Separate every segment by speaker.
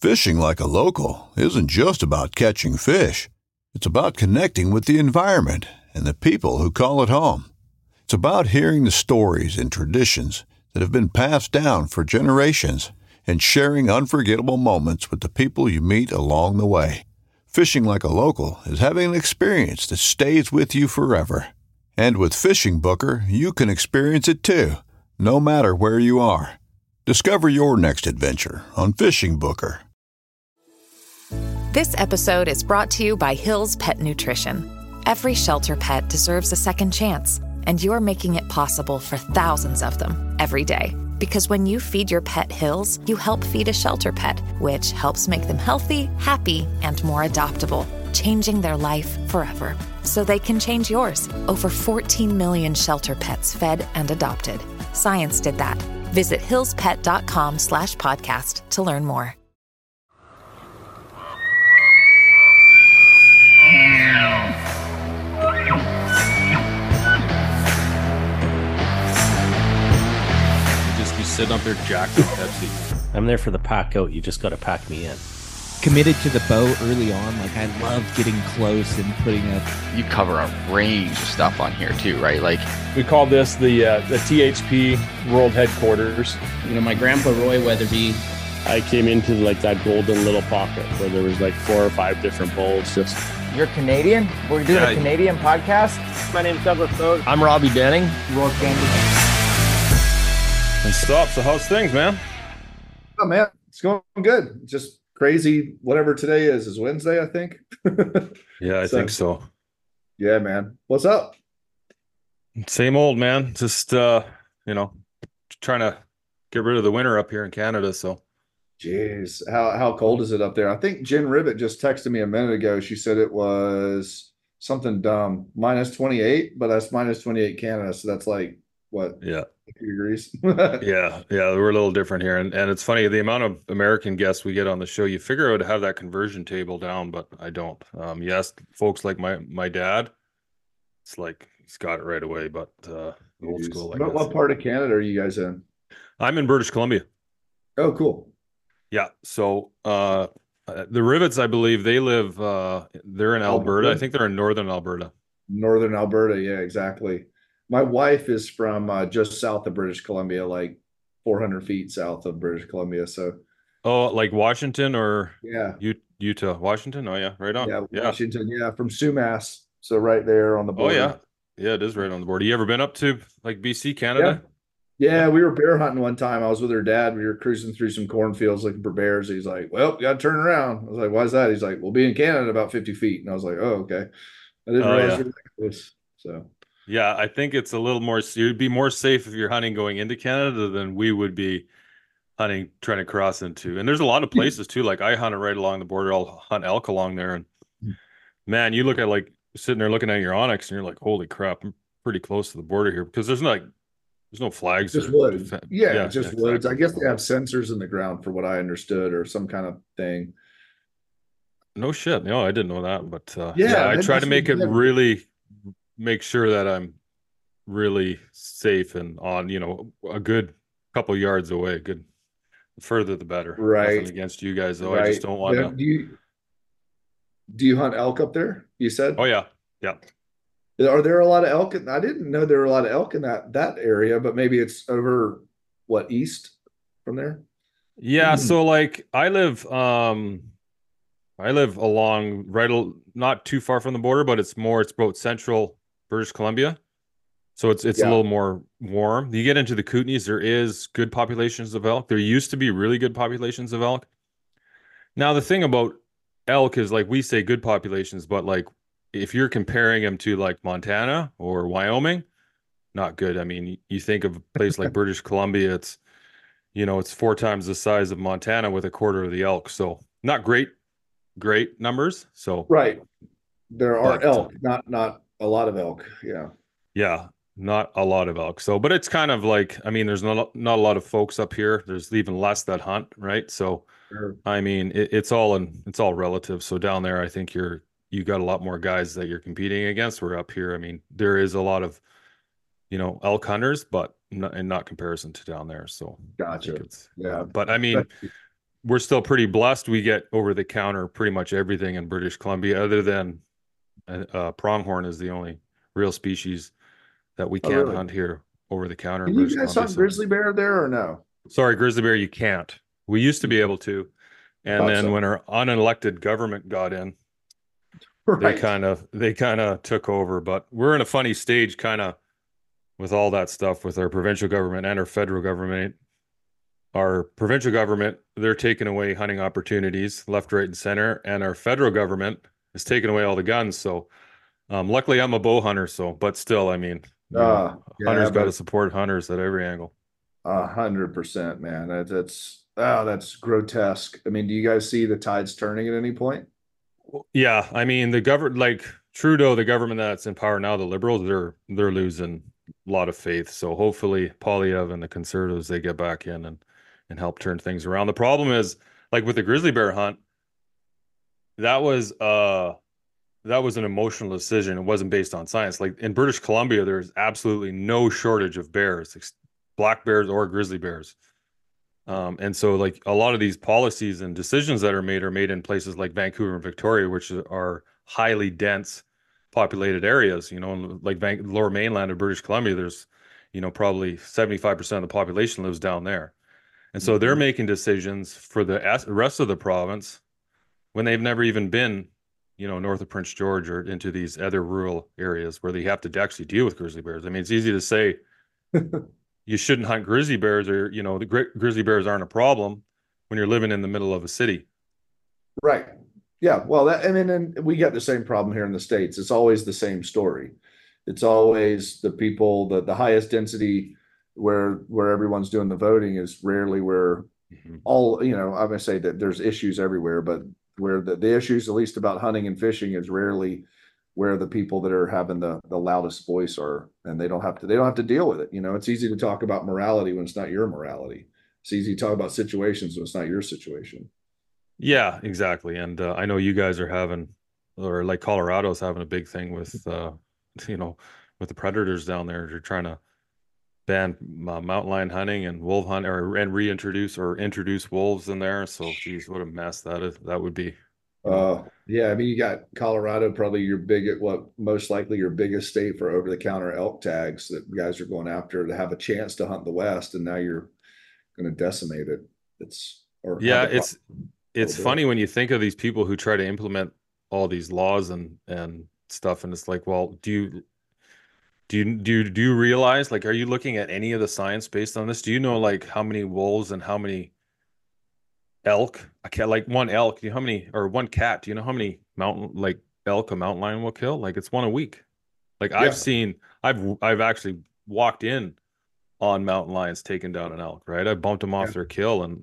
Speaker 1: Fishing like a local isn't just about catching fish. It's about connecting with the environment and the people who call it home. It's about hearing the stories and traditions that have been passed down for generations and sharing unforgettable moments with the people you meet along the way. Fishing like a local is having an experience that stays with you forever. And with Fishing Booker, you can experience it too, no matter where you are. Discover your next adventure on Fishing Booker.
Speaker 2: This episode is brought to you by Hill's Pet Nutrition. Every shelter pet deserves a second chance, and you're making it possible for thousands of them every day. Because when you feed your pet Hill's, you help feed a shelter pet, which helps make them healthy, happy, and more adoptable, changing their life forever. So they can change yours. Over 14 million shelter pets fed and adopted. Science did that. Visit hillspet.com/podcast to learn more.
Speaker 3: Sitting up there jacked with Pepsi.
Speaker 4: I'm there for the pack out. You just got to pack me in.
Speaker 5: Committed to the bow early on. Like, I love getting close and putting up.
Speaker 6: You cover a range of stuff on here too, right? Like,
Speaker 7: we call this the THP World Headquarters.
Speaker 8: You know, my grandpa Roy Weatherby.
Speaker 7: I came into like that golden little pocket where there was like 4 or 5 different bowls. Just.
Speaker 9: You're Canadian? We're doing a Canadian podcast.
Speaker 10: My name's Douglas Bode.
Speaker 4: I'm Robbie Denning.
Speaker 9: Roy Candy.
Speaker 7: And stop. So how's things, man?
Speaker 11: Oh man, it's going good. Just crazy. Whatever today is Wednesday, I think.
Speaker 7: Yeah, I think so.
Speaker 11: Yeah, man. What's up?
Speaker 7: Same old, man. Just trying to get rid of the winter up here in Canada. So,
Speaker 11: jeez, how cold is it up there? I think Jen Ribbit just texted me a minute ago. She said it was something dumb, -28, but that's -28 Canada. So that's like what?
Speaker 7: Yeah.
Speaker 11: Degrees.
Speaker 7: yeah we're a little different here, and it's funny the amount of American guests we get on the show. You figure I would have that conversion table down, but I don't. Yes, folks like my dad, it's like he's got it right away, but old school.
Speaker 11: What part of Canada are you guys in?
Speaker 7: I'm in British Columbia.
Speaker 11: Oh, cool.
Speaker 7: Yeah, so the Rivets, I believe they live they're in Alberta. I think they're in northern Alberta.
Speaker 11: Northern Alberta, yeah, exactly. My wife is from just south of British Columbia, like 400 feet south of British Columbia. So,
Speaker 7: like Washington or
Speaker 11: Utah,
Speaker 7: Washington. Oh yeah, right on.
Speaker 11: Yeah, Washington. Yeah, from Sumas, so right there on the border.
Speaker 7: Oh yeah, it is right on the border. You ever been up to like BC, Canada?
Speaker 11: Yeah, we were bear hunting one time. I was with her dad. We were cruising through some cornfields looking for bears. He's like, "Well, you got to turn around." I was like, "Why is that?" He's like, "We'll be in Canada about 50 feet." And I was like, "Oh, okay." I didn't realize it was so.
Speaker 7: Yeah, I think it's a little more. You'd be more safe if you're hunting going into Canada than we would be hunting trying to cross into. And there's a lot of places too. Like I hunted right along the border. I'll hunt elk along there, and man, you look at like sitting there looking at your Onyx, and you're like, "Holy crap, I'm pretty close to the border here," because there's no flags.
Speaker 11: Just woods. Yeah, just woods. Exactly. I guess they have sensors in the ground, for what I understood, or some kind of thing.
Speaker 7: No shit. No, I didn't know that, but I try to make it really. Make sure that I'm really safe and on, a good couple yards away. Good, the further the better.
Speaker 11: Right.
Speaker 7: Nothing against you guys though. Right. I just don't want to.
Speaker 11: Do you hunt elk up there? You said.
Speaker 7: Oh yeah.
Speaker 11: Are there a lot of elk? I didn't know there were a lot of elk in that area, but maybe it's over east from there.
Speaker 7: Yeah. So like I live along not too far from the border, but it's about central British Columbia. So it's a little more warm. You get into the Kootenays, there is good populations of elk. There used to be really good populations of elk. Now the thing about elk is like we say good populations, but like if you're comparing them to like Montana or Wyoming, not good. I mean, you think of a place like British Columbia, it's 4 times the size of Montana with a quarter of the elk. So not great numbers. So
Speaker 11: right. There are elk, not a lot of elk.
Speaker 7: Yeah, not a lot of elk. So, but it's kind of like, I mean, there's not a lot of folks up here. There's even less that hunt, right? So, sure. I mean, it's all relative. So down there, I think you got a lot more guys that you're competing against. We're up here. I mean, there is a lot of, elk hunters, but not comparison to down there. So
Speaker 11: gotcha.
Speaker 7: But I mean, we're still pretty blessed. We get over the counter pretty much everything in British Columbia, other than pronghorn is the only real species that we can't hunt here over the counter.
Speaker 11: Can you guys hunt grizzly bear there or no?
Speaker 7: Sorry, grizzly bear, you can't. We used to be able to, and then when our unelected government got in, they kind of took over. But we're in a funny stage, kind of, with all that stuff with our provincial government and our federal government. Our provincial government, they're taking away hunting opportunities left, right, and center, and our federal government is taking away all the guns. So, luckily, I'm a bow hunter. So, but still, I mean, hunters got to support hunters at every angle.
Speaker 11: 100%, man. That's grotesque. I mean, do you guys see the tides turning at any point?
Speaker 7: Yeah, I mean, the government, like Trudeau, the government that's in power now, the Liberals, they're losing a lot of faith. So hopefully, Poilievre and the Conservatives, they get back in and help turn things around. The problem is, like with the grizzly bear hunt, that was an emotional decision. It wasn't based on science. Like in British Columbia, there's absolutely no shortage of bears, black bears or grizzly bears. And so like a lot of these policies and decisions that are made in places like Vancouver and Victoria, which are highly dense populated areas, like lower mainland of British Columbia, there's, probably 75% of the population lives down there. And so they're making decisions for the rest of the province when they've never even been, north of Prince George or into these other rural areas where they have to actually deal with grizzly bears. I mean, it's easy to say you shouldn't hunt grizzly bears, or, the grizzly bears aren't a problem when you're living in the middle of a city.
Speaker 11: Right. Yeah. Well, and we get the same problem here in the States. It's always the same story. It's always the people, the highest density where everyone's doing the voting is rarely where all, I'm going to say that there's issues everywhere, but where the issues, at least about hunting and fishing, is rarely where the people that are having the loudest voice are, and they don't have to deal with it. It's easy to talk about morality when it's not your morality. It's easy to talk about situations when it's not your situation.
Speaker 7: Yeah, exactly. And I know you guys are having, or like Colorado's having a big thing with, with the predators down there. They're trying to ban mountain lion hunting and wolf hunt, and reintroduce or introduce wolves in there. So, geez, what a mess that is. That would be.
Speaker 11: Yeah, I mean, you got Colorado, probably most likely your biggest state for over-the-counter elk tags that guys are going after to have a chance to hunt the West, and now you're going to decimate it.
Speaker 7: It's funny when you think of these people who try to implement all these laws and stuff, and it's like, well, do you realize, like, are you looking at any of the science based on this? Do you know like how many wolves and how many elk, like one elk, how many, or one cat, do you know how many elk a mountain lion will kill? Like, it's one a week. Like, yeah. I've actually walked in on mountain lions taking down an elk, right? I bumped them off their kill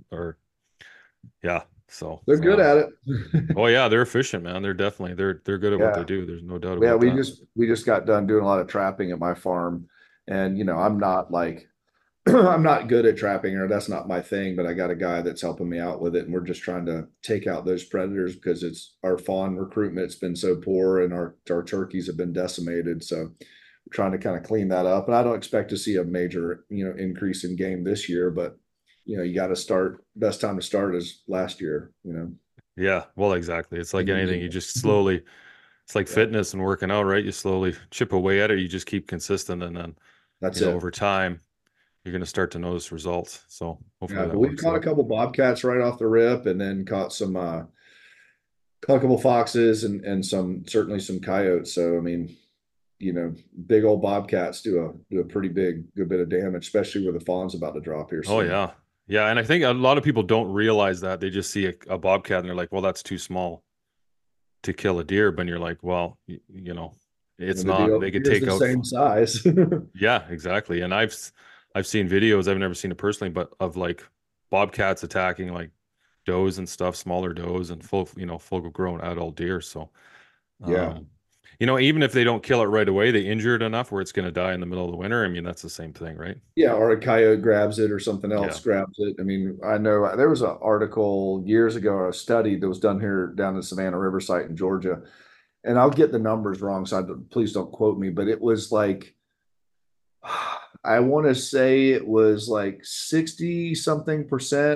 Speaker 7: so
Speaker 11: they're good at it.
Speaker 7: Oh yeah, they're efficient, man. They're good at what they do. There's no doubt about that.
Speaker 11: Yeah, we just got done doing a lot of trapping at my farm, and I'm not like I'm not good at trapping, or that's not my thing, but I got a guy that's helping me out with it, and we're just trying to take out those predators because it's our fawn recruitment's been so poor, and our turkeys have been decimated. So we're trying to kind of clean that up, and I don't expect to see a major increase in game this year, but you got to start. Best time to start is last year,
Speaker 7: Yeah, well, exactly. It's like anything. You just slowly, it's like fitness and working out, right? You slowly chip away at it. You just keep consistent. And then that's it. Over time, you're going to start to notice results. So hopefully
Speaker 11: but we've caught a couple bobcats right off the rip, and then caught a couple foxes and certainly some coyotes. So, I mean, big old bobcats do a pretty good bit of damage, especially where the fawn's about to drop here soon.
Speaker 7: Oh yeah. Yeah, and I think a lot of people don't realize that. They just see a bobcat and they're like, well, that's too small to kill a deer. But you're like, well, it's not. They could take out
Speaker 11: the same size.
Speaker 7: Yeah, exactly. And I've seen videos, I've never seen it personally, but of like bobcats attacking like does and stuff, smaller does and full grown adult deer. So
Speaker 11: yeah.
Speaker 7: Even if they don't kill it right away, they injure it enough where it's going to die in the middle of the winter. I mean, that's the same thing, right?
Speaker 11: Yeah, or a coyote grabs it or something else grabs it. I mean, I know there was an article years ago, a study that was done here down the Savannah River site in Georgia, and I'll get the numbers wrong, so please don't quote me, but it was like, I want to say it was like 60-something%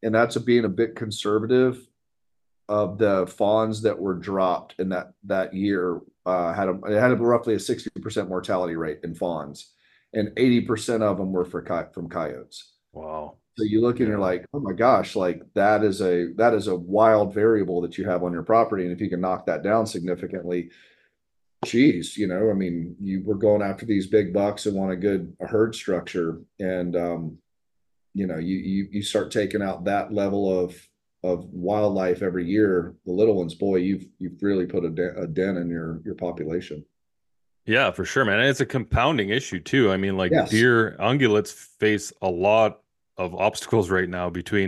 Speaker 11: and that's being a bit conservative, of the fawns that were dropped in that year, it had roughly a 60% mortality rate in fawns, and 80% of them were from coyotes.
Speaker 7: Wow.
Speaker 11: So you look and you're like, oh my gosh, like that is a wild variable that you have on your property. And if you can knock that down significantly, geez, I mean, you were going after these big bucks and want a herd structure. And, you start taking out that level of wildlife every year, the little ones, boy, you've really put a dent in your population.
Speaker 7: Yeah, for sure, man. And it's a compounding issue too. I mean, like
Speaker 11: Yes.
Speaker 7: deer ungulates face a lot of obstacles right now between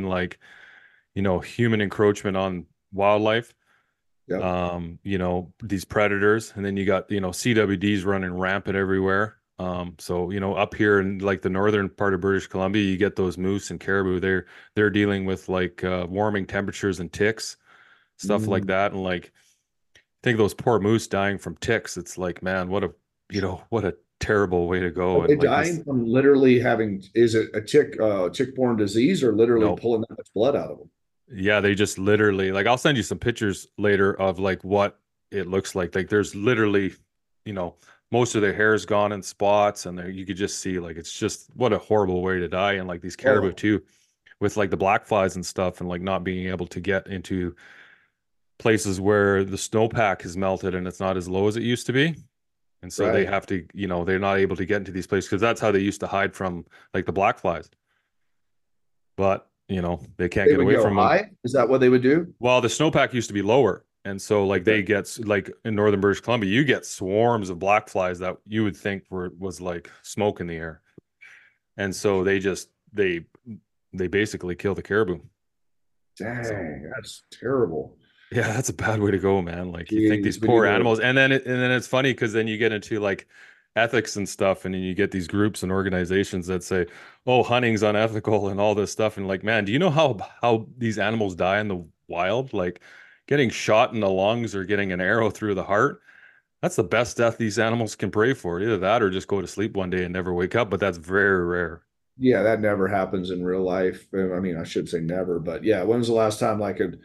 Speaker 7: human encroachment on wildlife,
Speaker 11: Yep.
Speaker 7: these predators, and then you got, CWDs running rampant everywhere. So, up here in like the northern part of British Columbia, you get those moose and caribou. They're dealing with like warming temperatures and ticks, stuff like that. And like, think of those poor moose dying from ticks. It's like, man, what a terrible way to go.
Speaker 11: Are they dying from literally is it a tick-borne disease, or literally pulling that much blood out of them?
Speaker 7: Yeah, they just literally, like, I'll send you some pictures later of like what it looks like. Like there's literally, most of their hair is gone in spots, and you could just see, like, it's just what a horrible way to die. And like these caribou too, with like the black flies and stuff, and like not being able to get into places where the snowpack has melted and it's not as low as it used to be. And so they have to, they're not able to get into these places because that's how they used to hide from like the black flies. But, they can't get away from them.
Speaker 11: Is that what they would do?
Speaker 7: Well, the snowpack used to be lower. And so like they get, like in northern British Columbia, you get swarms of black flies that you would think was like smoke in the air. And so they basically kill the caribou.
Speaker 11: Dang, that's terrible.
Speaker 7: Yeah, that's a bad way to go, man. Like you think these poor animals, and then it's funny because then you get into like ethics and stuff, and then you get these groups and organizations that say, "Oh, hunting's unethical" and all this stuff. And like, man, do you know how these animals die in the wild? Like getting shot in the lungs or getting an arrow through the heart. That's the best death these animals can pray for. Either that or just go to sleep one day and never wake up. But that's very rare.
Speaker 11: Yeah, that never happens in real life. I mean, I should say never, but yeah, when was the last time like a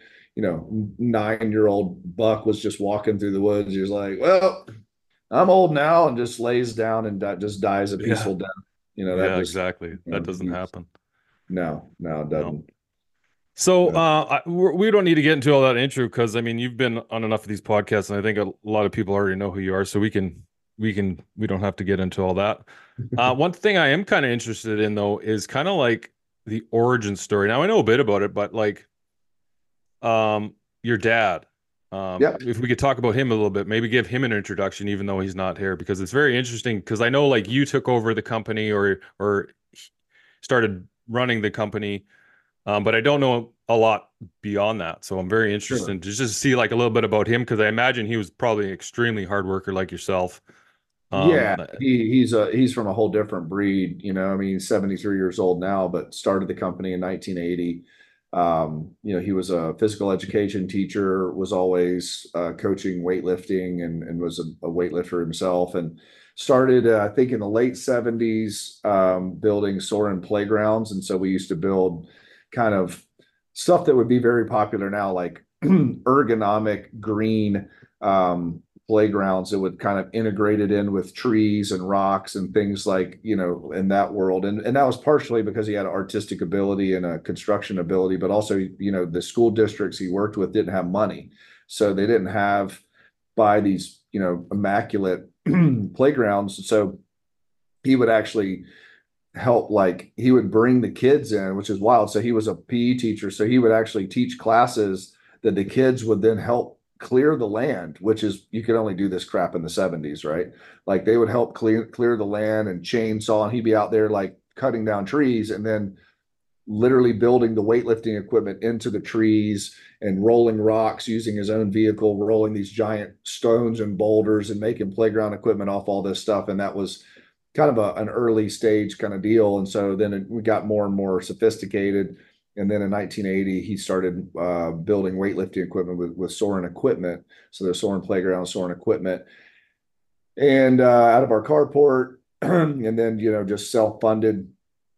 Speaker 11: 9-year-old buck was just walking through the woods? He was like, well, I'm old now, and just lays down and just dies a peaceful death.
Speaker 7: Exactly. That doesn't happen.
Speaker 11: No, it doesn't. No.
Speaker 7: So we don't need to get into all that intro because I mean you've been on enough of these podcasts, and I think a lot of people already know who you are, so we don't have to get into all that. One thing I am kind of interested in though is kind of like the origin story. Now I know a bit about it, but like your dad, if we could talk about him a little bit, maybe give him an introduction, even though he's not here, because it's very interesting. Because I know like you took over the company or started running the company, but I don't know a lot beyond that. So I'm very interested to just see like a little bit about him, because I imagine he was probably an extremely hard worker like yourself.
Speaker 11: He's from a whole different breed. I mean, he's 73 years old now, but started the company in 1980. He was a physical education teacher, was always coaching weightlifting, and was a weightlifter himself, and started, I think in the late 70s, building Soarin' playgrounds. And so we used to build kind of stuff that would be very popular now, like ergonomic green playgrounds that would kind of integrate it in with trees and rocks and things like, in that world. And that was partially because he had artistic ability and a construction ability, but also, the school districts he worked with didn't have money. So they didn't buy these, immaculate playgrounds. So he would actually help, like he would bring the kids in, which is wild. So he was a PE teacher. So he would actually teach classes that the kids would then help clear the land, which is, you could only do this crap in the 70s, right? Like they would help clear the land and chainsaw, and he'd be out there like cutting down trees and then literally building the weightlifting equipment into the trees and rolling rocks using his own vehicle, rolling these giant stones and boulders and making playground equipment off all this stuff. And that was kind of an early stage kind of deal. And so then we got more and more sophisticated. And then in 1980, he started building weightlifting equipment with Soarin' equipment. So there's Soarin' playground, Soarin' equipment, and out of our carport, and then just self-funded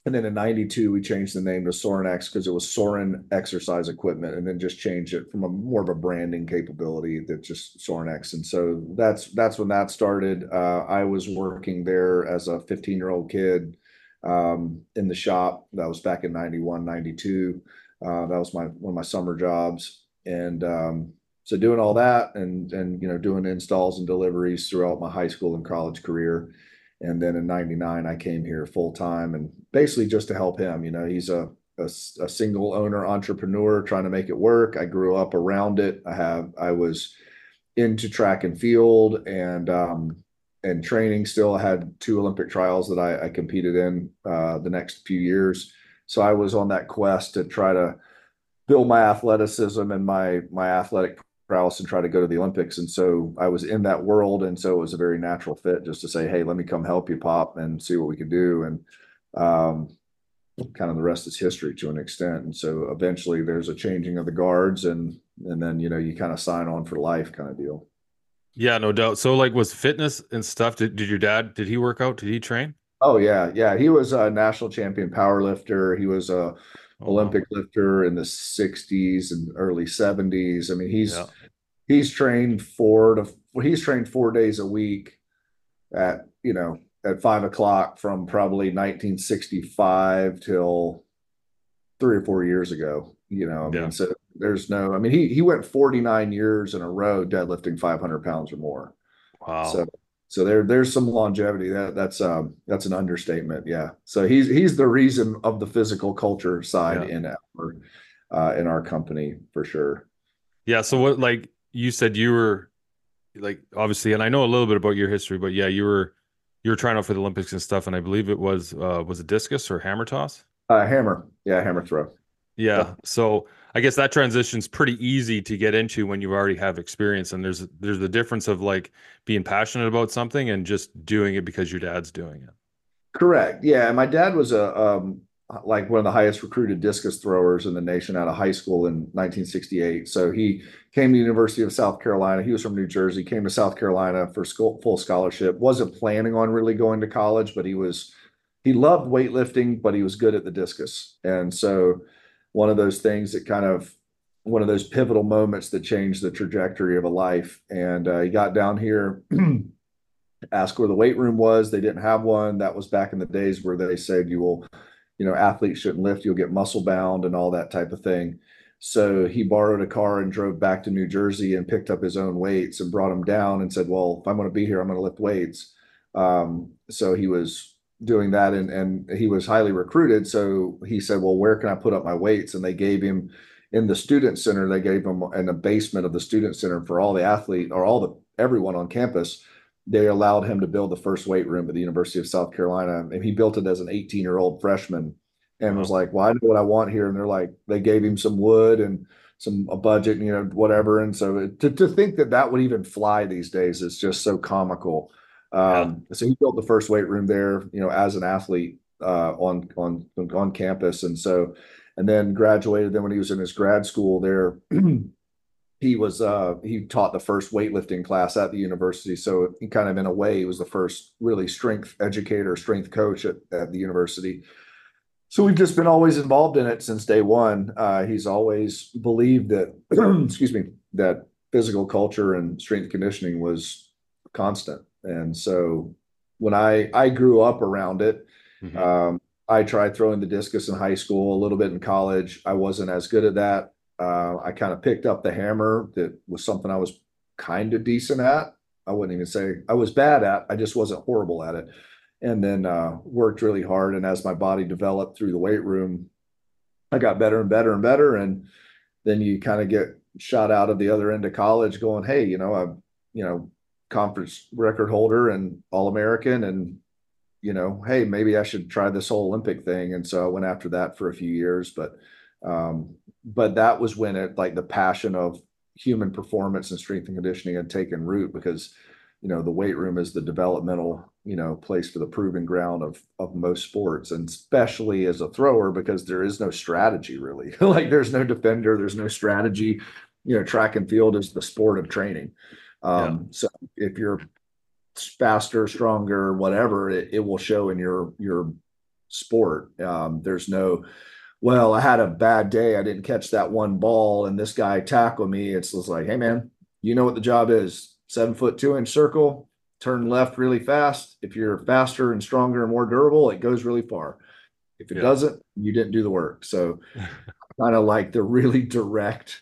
Speaker 11: And then in 92, we changed the name to Sorinex because it was Sorin Exercise Equipment, and then just changed it from a more of a branding capability that just Sorinex. And so that's when that started. I was working there as a 15-year-old kid in the shop. That was back in 91, 92. That was one of my summer jobs. And so doing all that and doing installs and deliveries throughout my high school and college career. And then in 99, I came here full time and basically just to help him. He's a single owner entrepreneur trying to make it work. I grew up around it. I was into track and field and training still. I had 2 Olympic trials that I competed in the next few years. So I was on that quest to try to build my athleticism and my athletic prowess and try to go to the Olympics. And so I was in that world. And so it was a very natural fit just to say, hey, let me come help you, Pop, and see what we can do. And kind of the rest is history to an extent. And so eventually there's a changing of the guards and then, you kind of sign on for life kind of deal.
Speaker 7: Yeah, no doubt. So like was fitness and stuff, did your dad, did he work out? Did he train?
Speaker 11: Oh yeah. Yeah. He was a national champion power lifter. He was a Olympic lifter in the 60s and early 70s. I mean, he's trained 4 days a week at 5 o'clock from probably 1965 till 3 or 4 years ago. So he went 49 years in a row deadlifting 500 pounds or more.
Speaker 7: Wow.
Speaker 11: So there's some longevity. That's an understatement. Yeah. So he's the reason of the physical culture side in our company for sure.
Speaker 7: Yeah. So what, like you said, you were like, obviously, and I know a little bit about your history, but yeah, you were trying out for the Olympics and stuff. And I believe it was it discus or hammer toss?
Speaker 11: Hammer. Yeah. Hammer throw.
Speaker 7: Yeah. So I guess that transition's pretty easy to get into when you already have experience. And there's the difference of like being passionate about something and just doing it because your dad's doing it.
Speaker 11: Correct. Yeah. My dad was like one of the highest recruited discus throwers in the nation out of high school in 1968. So he came to the University of South Carolina. He was from New Jersey, came to South Carolina for full scholarship. Wasn't planning on really going to college, but he loved weightlifting, but he was good at the discus. And so one of those things that one of those pivotal moments that changed the trajectory of a life. And he got down here, asked where the weight room was. They didn't have one. That was back in the days where they said athletes shouldn't lift, you'll get muscle bound and all that type of thing. So he borrowed a car and drove back to New Jersey and picked up his own weights and brought them down and said, well, if I'm going to be here, I'm going to lift weights. So he was doing that and he was highly recruited. So he said, well, where can I put up my weights? And they gave him in the student center, they gave him in the basement of the student center for all the athlete or everyone on campus. They allowed him to build the first weight room at the University of South Carolina. And he built it as an 18-year-old freshman and was like, well, I know what I want here. And they're like, they gave him some wood and a budget, whatever. And so to think that would even fly these days is just so comical. So he built the first weight room there, as an athlete on campus. And then graduated. Then when he was in his grad school there, he taught the first weightlifting class at the university. So he kind of, in a way, he was the first really strength educator, strength coach at the university. So we've just been always involved in it since day one. He's always believed that, that physical culture and strength conditioning was constant. And so when I grew up around it, I tried throwing the discus in high school, a little bit in college. I wasn't as good at that. I kind of picked up the hammer. That was something I was kind of decent at. I wouldn't even say I was bad at. I just wasn't horrible at it. And then worked really hard. And as my body developed through the weight room, I got better and better and better. And then you kind of get shot out of the other end of college going, hey, I'm, conference record holder and All-American and, hey, maybe I should try this whole Olympic thing. And so I went after that for a few years, but that was when the passion of human performance and strength and conditioning had taken root because, the weight room is the developmental, place for the proving ground of most sports, and especially as a thrower, because there is no strategy really. There's no defender, there's no strategy. Track and field is the sport of training. So if you're faster, stronger, whatever, it will show in your sport. There's no, well, I had a bad day, I didn't catch that one ball and this guy tackled me. It's just like, hey man, you know what the job is. 7'2" circle, turn left really fast. If you're faster and stronger and more durable, it goes really far. If it doesn't, you didn't do the work. So kind of like the really direct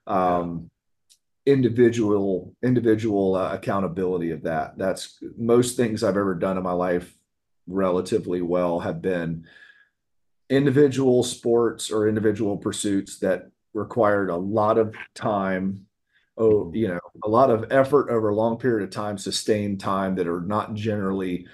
Speaker 11: individual accountability of that. That's most things I've ever done in my life relatively well have been individual sports or individual pursuits that required a lot of time, a lot of effort over a long period of time, sustained time, that are not generally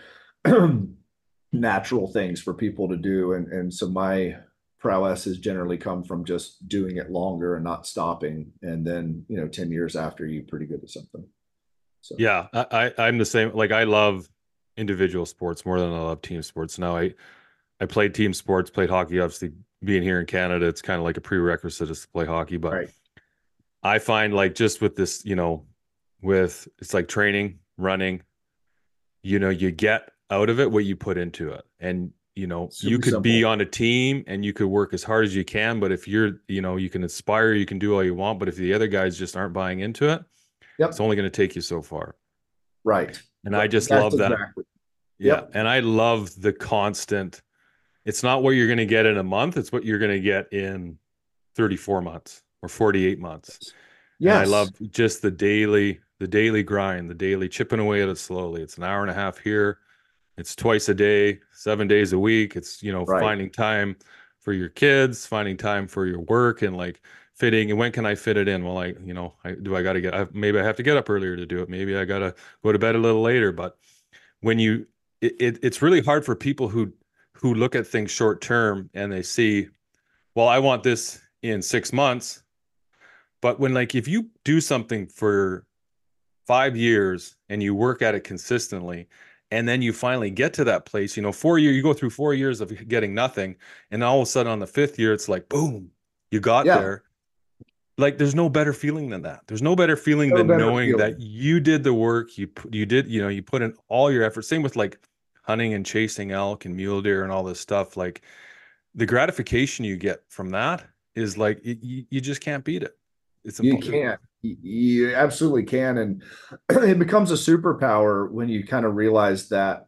Speaker 11: natural things for people to do. And so my prowess has generally come from just doing it longer and not stopping. And then, 10 years after, you're pretty good at something. So.
Speaker 7: Yeah, I'm the same. Like, I love individual sports more than I love team sports. Now I played team sports, played hockey. Obviously, being here in Canada, it's kind of like a prerequisite is to play hockey. But
Speaker 11: right.
Speaker 7: I find, like, just with this, with it's like training, running, you get out of it what you put into it. And, you could be on a team and you could work as hard as you can. But if you're, you can inspire, you can do all you want. But if the other guys just aren't buying into it, it's only going to take you so far.
Speaker 11: Right.
Speaker 7: And I just love that. Yeah. And I love the constant. It's not what you're going to get in a month. It's what you're going to get in 34 months or 48 months. Yeah. I love just the daily grind, the daily chipping away at it slowly. It's an hour and a half here. It's twice a day, 7 days a week. It's, finding time for your kids, finding time for your work, and like fitting. And when can I fit it in? Well, maybe I have to get up earlier to do it. Maybe I got to go to bed a little later. But when it's really hard for people who look at things short term and they see, well, I want this in 6 months. But when, like, if you do something for 5 years and you work at it consistently, and then you finally get to that place, 4 years, you go through 4 years of getting nothing. And all of a sudden on the 5th year, it's like, boom, you got there. Like, there's no better feeling than that. There's no better feeling than knowing that you did the work. You did, you put in all your effort. Same with like hunting and chasing elk and mule deer and all this stuff. Like, the gratification you get from that is like, you just can't beat it.
Speaker 11: You can't. You absolutely can. And it becomes a superpower when you kind of realize that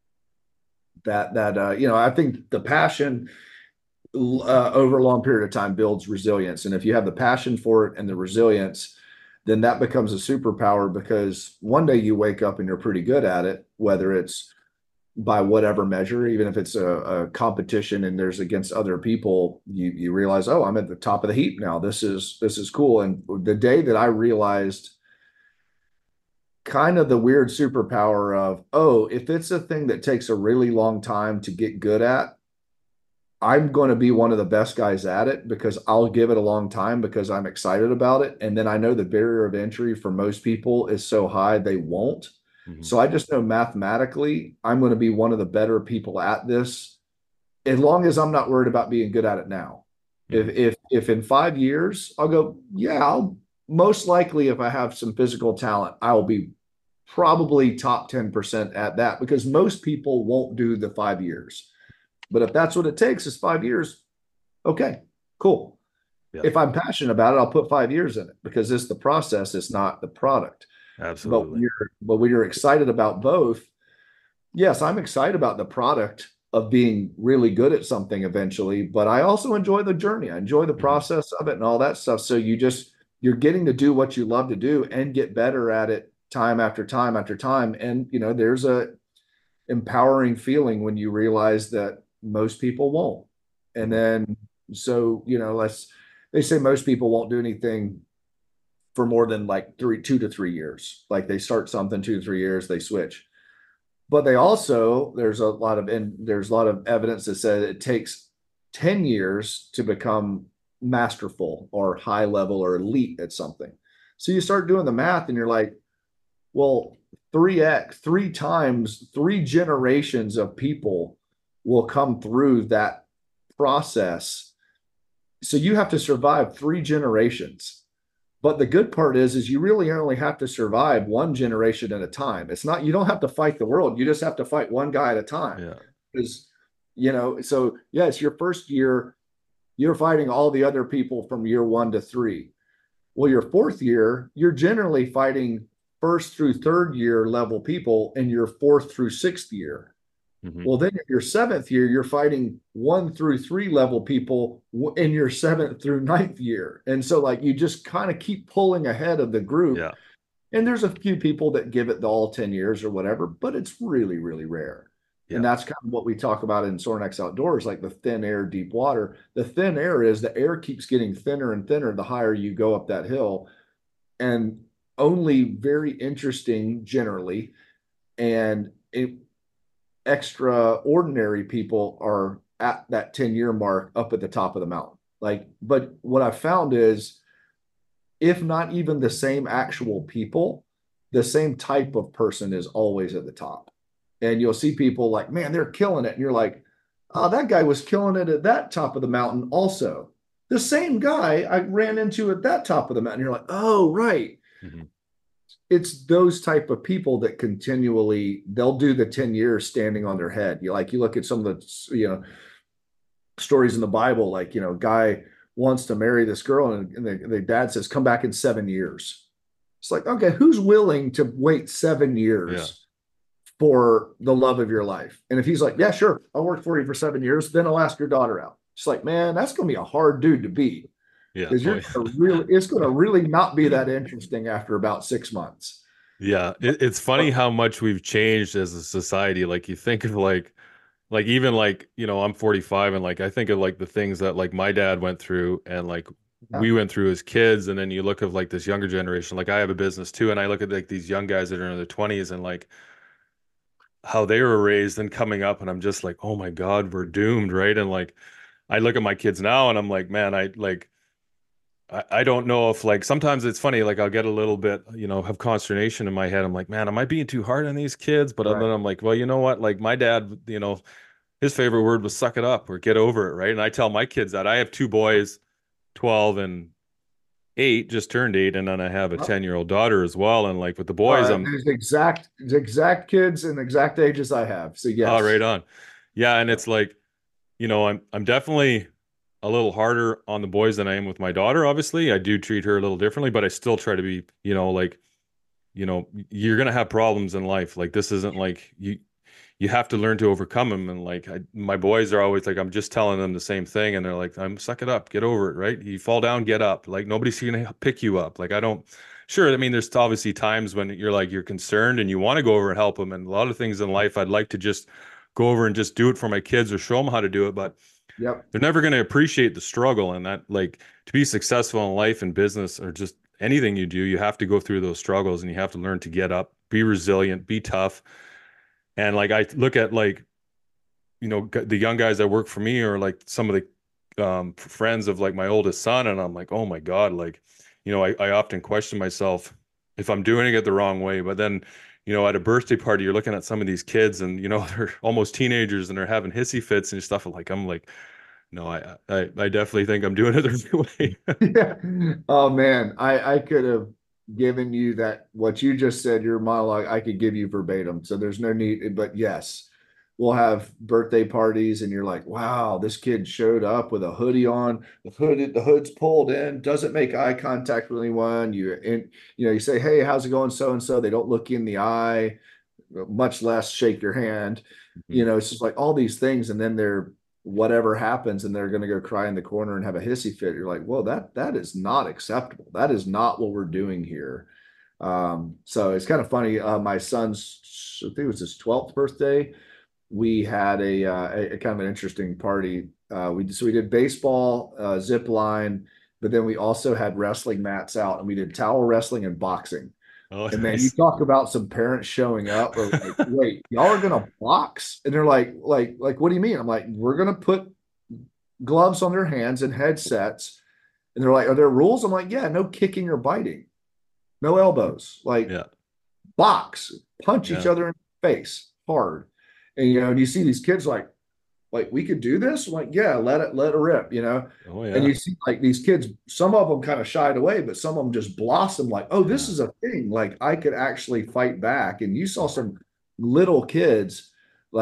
Speaker 11: I think the passion over a long period of time builds resilience. And if you have the passion for it and the resilience, then that becomes a superpower, because one day you wake up and you're pretty good at it, whether it's by whatever measure, even if it's a competition and there's against other people, you realize, oh, I'm at the top of the heap now. This is cool. And the day that I realized kind of the weird superpower of, oh, if it's a thing that takes a really long time to get good at, I'm going to be one of the best guys at it, because I'll give it a long time because I'm excited about it. And then I know the barrier of entry for most people is so high, they won't. So I just know mathematically I'm going to be one of the better people at this, as long as I'm not worried about being good at it now. If in 5 years I'll go, I'll most likely, if I have some physical talent, I will be probably top 10% at that, because most people won't do the 5 years. But if that's what it takes is 5 years, okay, cool. Yeah. If I'm passionate about it, I'll put 5 years in it, because it's the process, it's not the product.
Speaker 7: Absolutely.
Speaker 11: But when you're excited about both, yes, I'm excited about the product of being really good at something eventually, but I also enjoy the journey. I enjoy the process of it and all that stuff. So you're getting to do what you love to do and get better at it time after time after time. And, there's a empowering feeling when you realize that most people won't. And then, so, they say most people won't do anything for more than like 2 to 3 years. Like, they start something 2 to 3 years, they switch. But they also, there's a lot of evidence that says it takes 10 years to become masterful or high level or elite at something. So you start doing the math and you're like, well, 3x, 3 times, 3 generations of people will come through that process. So you have to survive 3 generations. But the good part is you really only have to survive 1 generation at a time. It's not, you don't have to fight the world. You just have to fight one guy at a time.
Speaker 7: Yeah.
Speaker 11: Because So yes, your first year, you're fighting all the other people from year 1 to 3. Well, your fourth year, you're generally fighting first through third year level people in your fourth through sixth year. Mm-hmm. Well, then in your seventh year, you're fighting 1 through 3 level people in your seventh through ninth year. And so like you just kind of keep pulling ahead of the group.
Speaker 7: Yeah.
Speaker 11: And there's a few people that give it the all 10 years or whatever, but it's really, really rare. Yeah. And that's kind of what we talk about in Sorinex Outdoors, like the thin air, deep water. The thin air is the air keeps getting thinner and thinner the higher you go up that hill. And only very interesting generally and extraordinary people are at that 10-year mark up at the top of the mountain. But what I found is, if not even the same actual people, the same type of person is always at the top. And you'll see people like, man, they're killing it. And you're like, oh, that guy was killing it at that top of the mountain also. The same guy I ran into at that top of the mountain. You're like, oh, right. Mm-hmm. It's those type of people that continually, they'll do the 10 years standing on their head. You look at some of the, stories in the Bible, like, guy wants to marry this girl and the dad says, come back in 7 years. It's like, okay, who's willing to wait 7 years for the love of your life? And if he's like, yeah, sure, I'll work for you for 7 years, then I'll ask your daughter out. It's like, man, that's going to be a hard dude to beat. Yeah, because it's going to really not be that interesting after about 6 months.
Speaker 7: Yeah, it's funny how much we've changed as a society. Like you think of like even like, I'm 45 and like I think of like the things that like my dad went through and like we went through as kids, and then you look of like this younger generation. Like I have a business too, and I look at like these young guys that are in their 20s and like how they were raised and coming up, and I'm just like, oh my God, we're doomed, right? And like I look at my kids now and I'm like, man, I don't know if like sometimes it's funny, like I'll get a little bit, have consternation in my head. I'm like, man, am I being too hard on these kids? But then I'm like, well, you know what? Like my dad, his favorite word was suck it up or get over it, right? And I tell my kids that. I have 2 boys, 12 and 8, just turned 8, and then I have a 10-year-old daughter as well. And like with the boys,
Speaker 11: there's exact kids and exact ages I have. So yes.
Speaker 7: Oh, right on. Yeah, and it's like, I'm definitely a little harder on the boys than I am with my daughter. Obviously, I do treat her a little differently, but I still try to be, you're going to have problems in life. Like this isn't like you have to learn to overcome them. And like my boys are always like, I'm just telling them the same thing. And they're like, suck it up, get over it. Right. You fall down, get up. Like nobody's going to pick you up. Like sure. I mean, there's obviously times when you're concerned and you want to go over and help them. And a lot of things in life, I'd like to just go over and just do it for my kids or show them how to do it. But they're never going to appreciate the struggle, and that like to be successful in life and business or just anything you do, you have to go through those struggles and you have to learn to get up, be resilient, be tough. And like, I look at like, the young guys that work for me or like some of the friends of like my oldest son. And I'm like, oh my God, like, I often question myself if I'm doing it the wrong way, but then, at a birthday party, you're looking at some of these kids and, they're almost teenagers and they're having hissy fits and stuff. Like, I'm like, no, I definitely think I'm doing it the right way.
Speaker 11: Yeah. Oh man, I could have given you that, what you just said, your monologue, I could give you verbatim. So there's no need, but yes, we'll have birthday parties and you're like, wow, this kid showed up with a hoodie on, the hood's pulled in, doesn't make eye contact with anyone. You say, hey, how's it going? So-and-so, they don't look you in the eye, much less shake your hand. Mm-hmm. It's just like all these things. And then whatever happens and they're going to go cry in the corner and have a hissy fit. You're like, well, that is not acceptable. That is not what we're doing here. So it's kind of funny. My son's, I think it was his 12th birthday. We had a kind of an interesting party. We did baseball, zip line, but then we also had wrestling mats out, and we did towel wrestling and boxing. Oh, and then you talk about some parents showing up or like, wait, y'all are gonna box? And they're like, what do you mean? I'm like, we're gonna put gloves on their hands and headsets. And they're like, are there rules? I'm like, yeah, no kicking or biting, no elbows, box, punch each other in the face hard. And and you see these kids like we could do this. I'm like, yeah, let it rip, Oh, yeah. And you see like these kids, some of them kind of shied away, but some of them just blossomed like, oh, this is a thing. Like I could actually fight back. And you saw some little kids like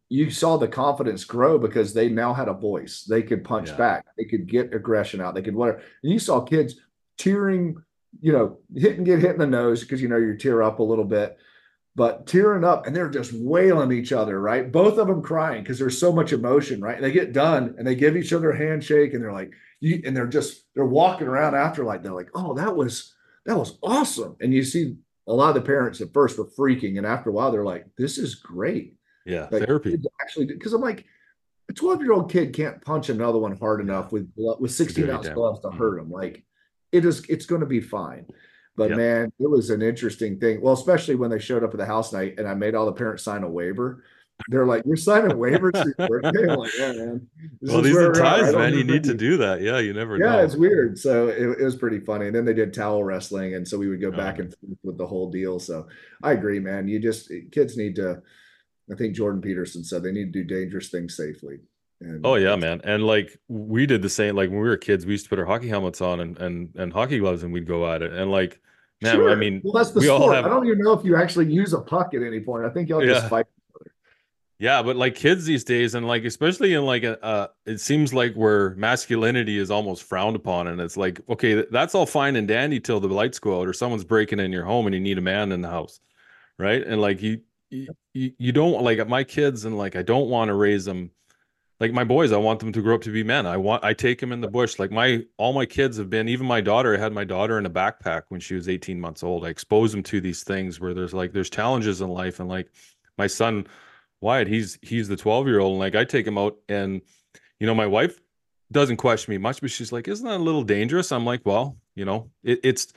Speaker 11: you saw the confidence grow because they now had a voice. They could punch back. They could get aggression out. They could whatever. And you saw kids tearing, get hit in the nose because, you tear up a little bit, but tearing up and they're just wailing each other, right? Both of them crying because there's so much emotion, right? And they get done and they give each other a handshake and they're like, and they're walking around after they're like, oh, that was awesome. And you see a lot of the parents at first were freaking. And after a while, they're like, this is great.
Speaker 7: Yeah.
Speaker 11: Like,
Speaker 7: therapy.
Speaker 11: Actually, because I'm like, a 12-year-old kid can't punch another one hard enough with 16-ounce gloves to hurt him. Like it's going to be fine. But man, it was an interesting thing. Well, especially when they showed up at the house night and I made all the parents sign a waiver. They're like, you're signing waivers for your birthday? I'm like, yeah, man.
Speaker 7: Well, these are ties, man. You need to do that. Yeah, you never know.
Speaker 11: Yeah, it's weird. So it was pretty funny. And then they did towel wrestling. And so we would go back and forth with the whole deal. So I agree, man. Kids need to, I think Jordan Peterson said they need to do dangerous things safely. And,
Speaker 7: oh yeah, man. And like we did the same, like when we were kids, we used to put our hockey helmets on and hockey gloves and we'd go at it. And like, man,
Speaker 11: sure.
Speaker 7: I mean,
Speaker 11: well, that's the sport. I don't even know if you actually use a puck at any point. I think y'all just fight.
Speaker 7: Yeah, but like kids these days, and like especially in like it seems like where masculinity is almost frowned upon, and it's like, okay, that's all fine and dandy till the lights go out or someone's breaking in your home and you need a man in the house, right? And like you don't, like my kids, and like I don't want to raise them like my boys. I want them to grow up to be men. I take them in the bush. Like all my kids have been, even my daughter. I had my daughter in a backpack when she was 18 months old. I exposed them to these things where there's challenges in life, and like my son Wyatt, he's the 12-year-old, and like I take him out, and my wife doesn't question me much, but she's like, isn't that a little dangerous? I'm like, well, it's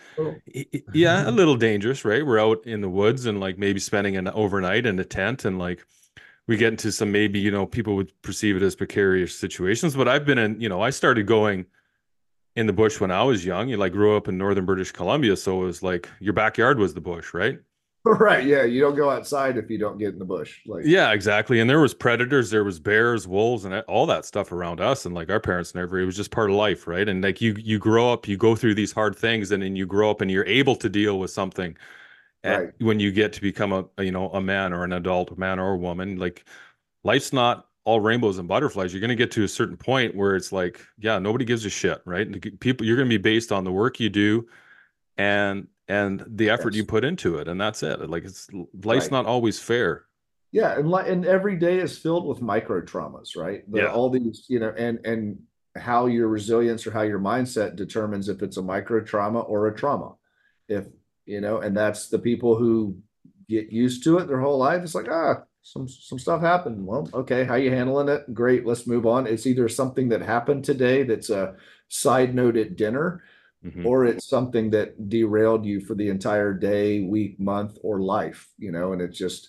Speaker 7: a little dangerous, right? We're out in the woods and like maybe spending an overnight in a tent, and like we get into some maybe people would perceive it as precarious situations, but I've been in, I started going in the bush when I was young. You like grew up in northern British Columbia, so it was like your backyard was the bush, right?
Speaker 11: Right. Yeah. You don't go outside if you don't get in the bush. Like,
Speaker 7: yeah, exactly. And there was predators, there was bears, wolves, and all that stuff around us. And like our parents never, it was just part of life. Right. And like you grow up, you go through these hard things, and then you grow up and you're able to deal with something. Right. When you get to become a man or an adult, a man or a woman, like life's not all rainbows and butterflies. You're going to get to a certain point where it's like, yeah, nobody gives a shit. Right. People, you're going to be based on the work you do and the effort you put into it, and that's it. Like life's not always fair.
Speaker 11: Yeah, and every day is filled with micro traumas, right? All these, and how your resilience or how your mindset determines if it's a micro trauma or a trauma. If and that's the people who get used to it their whole life. It's like, some stuff happened. Well, okay, how you handling it? Great, let's move on. It's either something that happened today that's a side note at dinner. Mm-hmm. Or it's something that derailed you for the entire day, week, month, or life, and it's just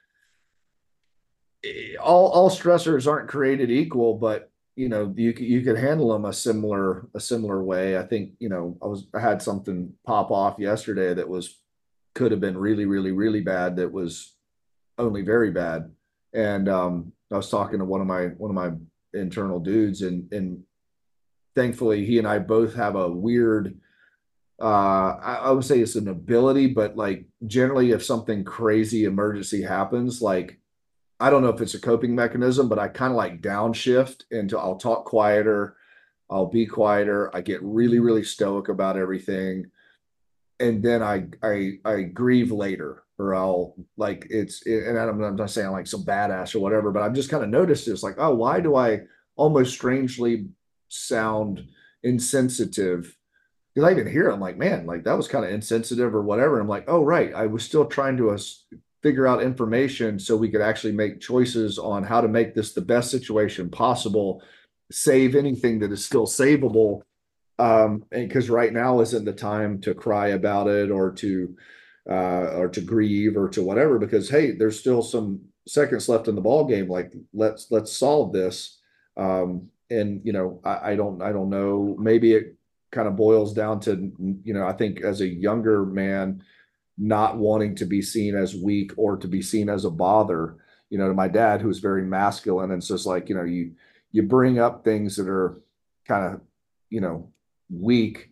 Speaker 11: all stressors aren't created equal, but you could handle them a similar way. I think, I had something pop off yesterday that could have been really, really, really bad. That was only very bad. And I was talking to one of my internal dudes, and thankfully, he and I both have a weird, I would say it's an ability, but like generally if something crazy emergency happens, like, I don't know if it's a coping mechanism, but I kind of like downshift into, I'll talk quieter, I'll be quieter. I get really, really stoic about everything. And then I grieve later, or I'll like, and I'm not saying I'm like some badass or whatever, but I've just kind of noticed it's like, oh, why do I almost strangely sound insensitive? Because I even hear it, I'm like, man, like that was kind of insensitive or whatever. I'm like, oh, right. I was still trying to figure out information so we could actually make choices on how to make this the best situation possible, save anything that is still savable. And because right now isn't the time to cry about it or to grieve or to whatever, because hey, there's still some seconds left in the ball game. Like let's solve this. And I don't know, maybe it kind of boils down to, I think as a younger man, not wanting to be seen as weak or to be seen as a bother, to my dad, who's very masculine. And so it's like, you bring up things that are kind of, weak,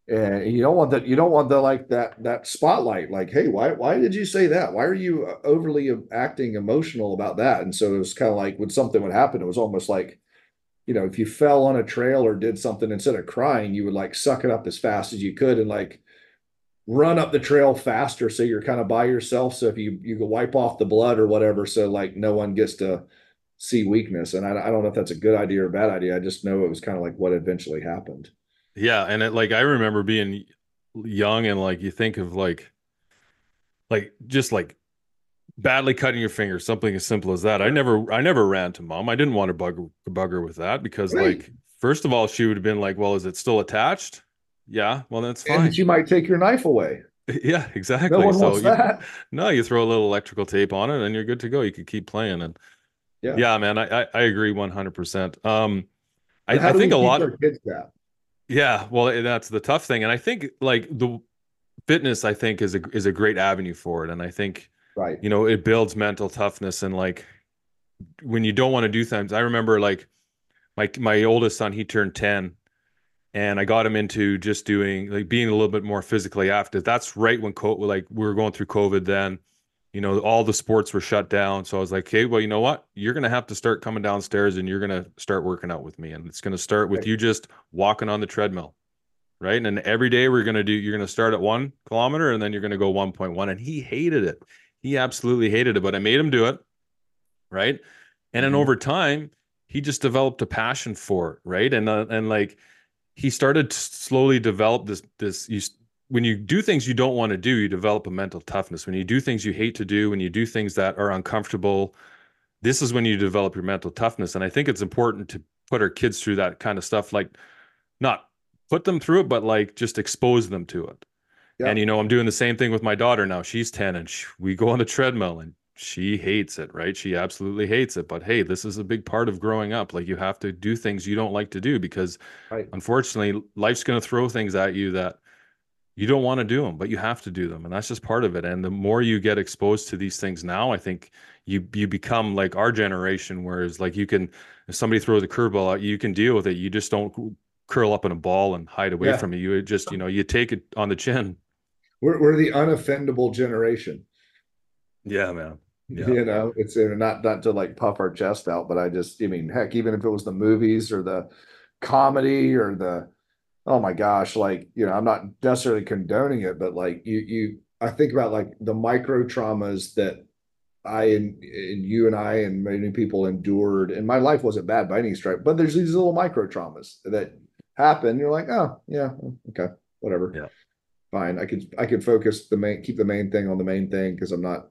Speaker 11: And you don't want that. You don't want the like that spotlight. Like, hey, why did you say that? Why are you overly acting emotional about that? And so it was kind of like when something would happen, it was almost like, if you fell on a trail or did something, instead of crying, you would like suck it up as fast as you could and like run up the trail faster, so you're kind of by yourself. So if you can wipe off the blood or whatever, so like no one gets to see weakness. And I don't know if that's a good idea or a bad idea. I just know it was kind of like what eventually happened.
Speaker 7: Yeah, and I remember being young and like you think of like just like badly cutting your finger, something as simple as that. I never ran to mom. I didn't want to bug her with that because like first of all, she would have been like, well, is it still attached? Yeah, well that's fine.
Speaker 11: And she might take your knife away.
Speaker 7: Yeah, exactly.
Speaker 11: No one wants that.
Speaker 7: You throw a little electrical tape on it and you're good to go. You could keep playing. And yeah, man, I agree 100%. I think a lot of
Speaker 11: kids that.
Speaker 7: Yeah, well, that's the tough thing. And I think like the fitness, I think is a great avenue for it. And I think,
Speaker 11: right,
Speaker 7: it builds mental toughness. And like when you don't want to do things, I remember like my oldest son, he turned 10 and I got him into just doing like being a little bit more physically active. That's right when we were going through COVID then, all the sports were shut down. So I was like, hey, well, you know what? You're going to have to start coming downstairs and you're going to start working out with me. And it's going to start with you just walking on the treadmill. Right. And then every day you're going to start at 1 kilometer and then you're going to go 1.1. And he hated it. He absolutely hated it, but I made him do it. Right. And then over time, he just developed a passion for it. Right. And like he started to slowly develop when you do things you don't want to do, you develop a mental toughness. When you do things you hate to do, when you do things that are uncomfortable, this is when you develop your mental toughness. And I think it's important to put our kids through that kind of stuff, like not put them through it, but like just expose them to it. Yeah. And, I'm doing the same thing with my daughter now. She's 10 and we go on the treadmill and she hates it, right? She absolutely hates it. But hey, this is a big part of growing up. Like you have to do things you don't like to do because unfortunately life's going to throw things at you that you don't want to do them, but you have to do them. And that's just part of it. And the more you get exposed to these things now, I think you become like our generation, whereas like if somebody throws a curveball out, you can deal with it. You just don't curl up in a ball and hide away from it. You just, you take it on the chin.
Speaker 11: We're the unoffendable generation.
Speaker 7: Yeah, man. Yeah.
Speaker 11: It's not to like puff our chest out, but heck, even if it was the movies or the comedy or the, oh my gosh, like, I'm not necessarily condoning it, but like I think about like the micro traumas that you and I and many people endured. And my life wasn't bad by any stretch, but there's these little micro traumas that happen. You're like, oh yeah, okay, whatever.
Speaker 7: Yeah.
Speaker 11: Fine. I could focus keep the main thing on the main thing because I'm not,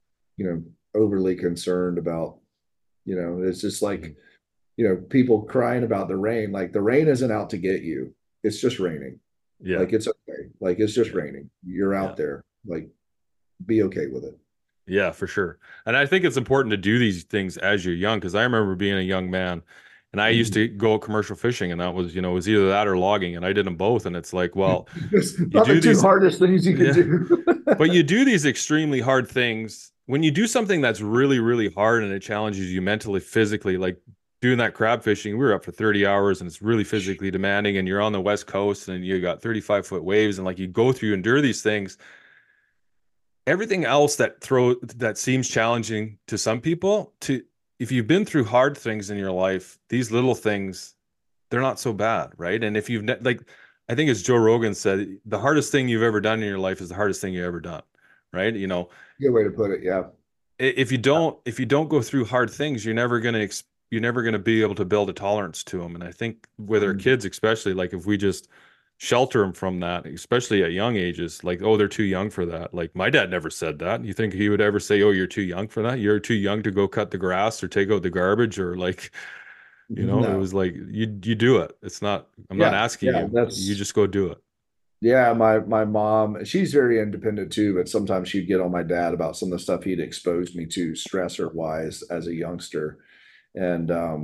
Speaker 11: overly concerned about, it's just like, people crying about the rain. Like the rain isn't out to get you. It's just raining.
Speaker 7: Yeah.
Speaker 11: Like it's okay. Like it's just raining. You're out there. Like be okay with it.
Speaker 7: Yeah, for sure. And I think it's important to do these things as you're young, because I remember being a young man and I used to go commercial fishing, and that was, it was either that or logging, and I did them both. And it's like, well,
Speaker 11: it's not the two hardest things you can do.
Speaker 7: But you do these extremely hard things. When you do something that's really, really hard and it challenges you mentally, physically, like doing that crab fishing, we were up for 30 hours and it's really physically demanding, and you're on the West Coast and you got 35-foot waves, and like you go through, endure these things. Everything else that seems challenging to some people, if you've been through hard things in your life, these little things, they're not so bad, right? And if you've I think as Joe Rogan said, the hardest thing you've ever done in your life is the hardest thing you've ever done, right?
Speaker 11: Good way to put it. Yeah.
Speaker 7: If you don't go through hard things, you're never going to be able to build a tolerance to them. And I think with our kids, especially, like if we just shelter them from that, especially at young ages, like, oh, they're too young for that. Like my dad never said that. You think he would ever say, oh, you're too young for that? You're too young to go cut the grass or take out the garbage, or like, no. It was like, you do it. It's not, I'm not asking you, you just go do it.
Speaker 11: Yeah. My mom, she's very independent too, but sometimes she'd get on my dad about some of the stuff he'd exposed me to stressor wise as a youngster. And,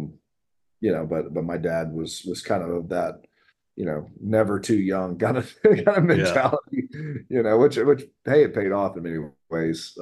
Speaker 11: but my dad was kind of that, never too young kind of mentality, which hey, it paid off in many ways.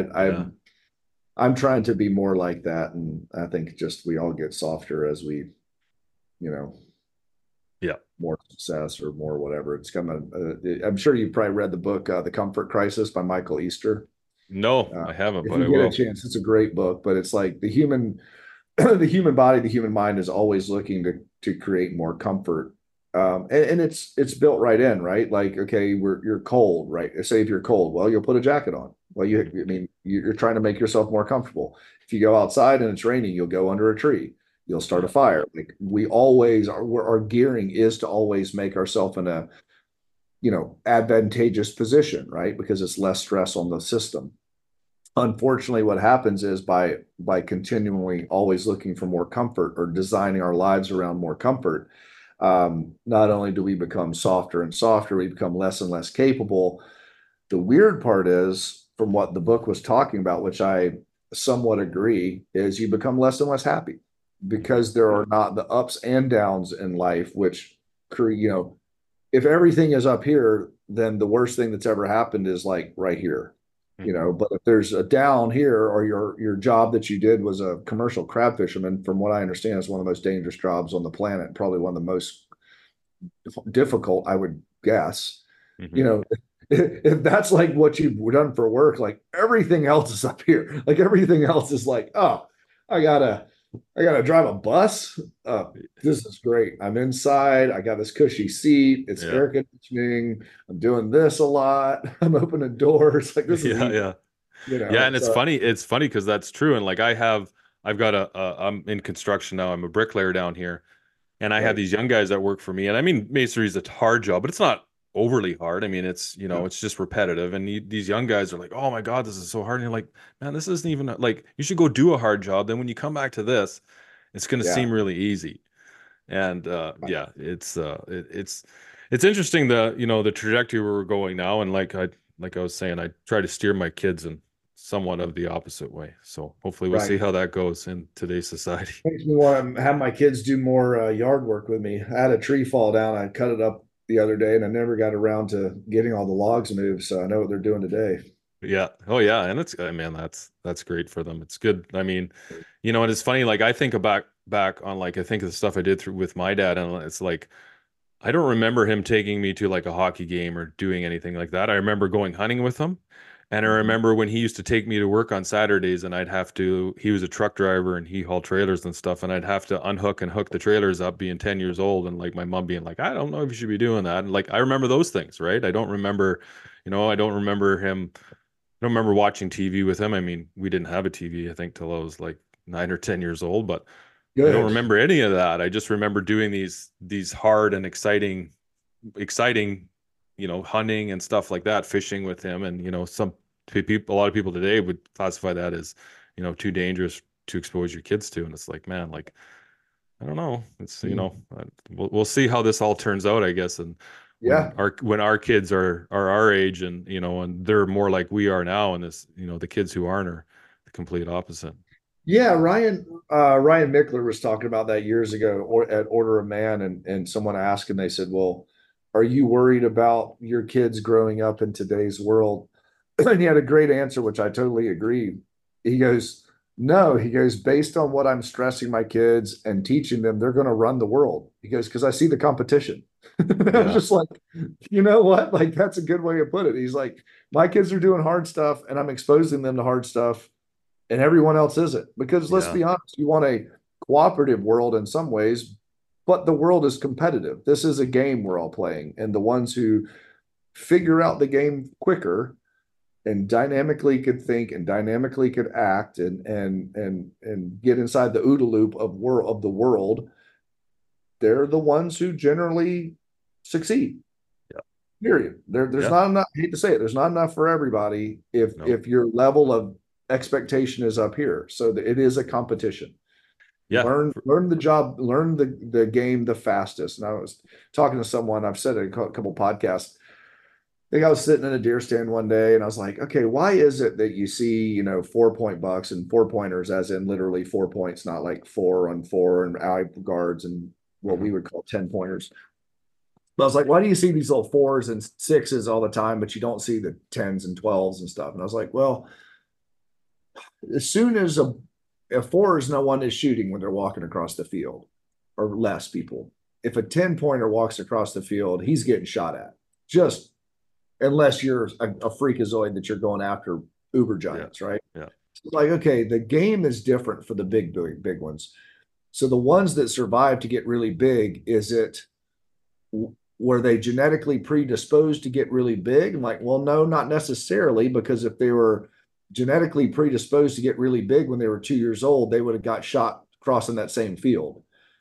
Speaker 11: I'm trying to be more like that. And I think just we all get softer as we, more success or more whatever. It's coming. I'm sure you probably read the book, The Comfort Crisis by Michael Easter.
Speaker 7: No, I haven't, but I will.
Speaker 11: If you get a chance, it's a great book, but it's like the human body, the human mind is always looking to create more comfort. And it's built right in, right? Like, okay, you're cold, right? Say if you're cold, well, you'll put a jacket on. Well, you're trying to make yourself more comfortable. If you go outside and it's raining, you'll go under a tree. You'll start a fire. Like we always are, our gearing is to always make ourselves in a, advantageous position, right? Because it's less stress on the system. Unfortunately, what happens is by continually always looking for more comfort or designing our lives around more comfort, not only do we become softer and softer, we become less and less capable. The weird part is, from what the book was talking about, which I somewhat agree, is you become less and less happy because there are not the ups and downs in life, which, if everything is up here, then the worst thing that's ever happened is like right here. But if there's a down here, or your job that you did was a commercial crab fisherman, from what I understand, is one of the most dangerous jobs on the planet, probably one of the most difficult, I would guess. If that's like what you've done for work, like everything else is up here. Like everything else is like, oh, I gotta drive a bus. This is great. I'm inside. I got this cushy seat. It's air conditioning. I'm doing this a lot. I'm opening doors. Like this is
Speaker 7: and it's funny. It's funny because that's true. And like I've got I'm in construction now. I'm a bricklayer down here, and I have these young guys that work for me. And I mean, masonry is a hard job, but it's not overly hard. I mean, it's it's just repetitive. And these young guys are like, oh my God, this is so hard. And you're like, man, this isn't even like, you should go do a hard job. Then when you come back to this, it's going to seem really easy. And it's interesting the trajectory where we're going now. And like I was saying, I try to steer my kids in somewhat of the opposite way. So hopefully we'll see how that goes in today's society.
Speaker 11: Makes me want to have my kids do more yard work with me. I had a tree fall down. I cut it up the other day, and I never got around to getting all the logs moved. So I know what they're doing today.
Speaker 7: Yeah. Oh yeah. And it's, man, that's great for them. It's good. I mean, and it's funny. Like I think back on like, I think of the stuff I did with my dad, and it's like, I don't remember him taking me to like a hockey game or doing anything like that. I remember going hunting with him. And I remember when he used to take me to work on Saturdays, and he was a truck driver and he hauled trailers and stuff. And I'd have to unhook and hook the trailers up being 10 years old. And like my mom being like, I don't know if you should be doing that. And like, I remember those things, right? I don't remember, I don't remember watching TV with him. I mean, we didn't have a TV, I think, till I was like 9 or 10 years old, but I don't remember any of that. I just remember doing these hard and exciting, hunting and stuff like that, fishing with him. And, a lot of people today would classify that as, too dangerous to expose your kids to. And it's like, man, like, I don't know. It's, we'll see how this all turns out, I guess. And when our kids are our age and, and they're more like we are now, and this, the kids who aren't are the complete opposite.
Speaker 11: Yeah. Ryan Mickler was talking about that years ago, or at Order of Man. And someone asked him, they said, well, are you worried about your kids growing up in today's world? And he had a great answer, which I totally agree. He goes, no, based on what I'm stressing my kids and teaching them, they're going to run the world. He goes, because I see the competition. I was just like, you know what? Like, that's a good way to put it. He's like, my kids are doing hard stuff and I'm exposing them to hard stuff, and everyone else isn't. Because let's be honest, you want a cooperative world in some ways, but the world is competitive. This is a game we're all playing. And the ones who figure out the game quicker and dynamically could think and dynamically could act and get inside the OODA loop of the world, they're the ones who generally succeed. Yeah. Period. There's not enough, I hate to say it, there's not enough for everybody if your level of expectation is up here. So it is a competition. Yeah. Learn the job, learn the game the fastest. And I was talking to someone, I've said it in a couple podcasts. I think I was sitting in a deer stand one day and I was like, okay, why is it that you see, 4-point bucks and 4-pointers, as in literally 4 points, not like 4-on-4 and eye guards and what we would call 10-pointers. But I was like, why do you see these little 4s and 6s all the time, but you don't see the 10s and 12s and stuff? And I was like, well, as soon as a 4 is, no one is shooting when they're walking across the field, or less people. if a 10-pointer walks across the field, he's getting shot at. Just unless you're a freakazoid that you're going after uber giants, right?
Speaker 7: Yeah.
Speaker 11: It's like, okay, the game is different for the big ones. So the ones that survive to get really big, were they genetically predisposed to get really big? I'm like, well, no, not necessarily, because if they were genetically predisposed to get really big when they were 2 years old, they would have got shot crossing that same field.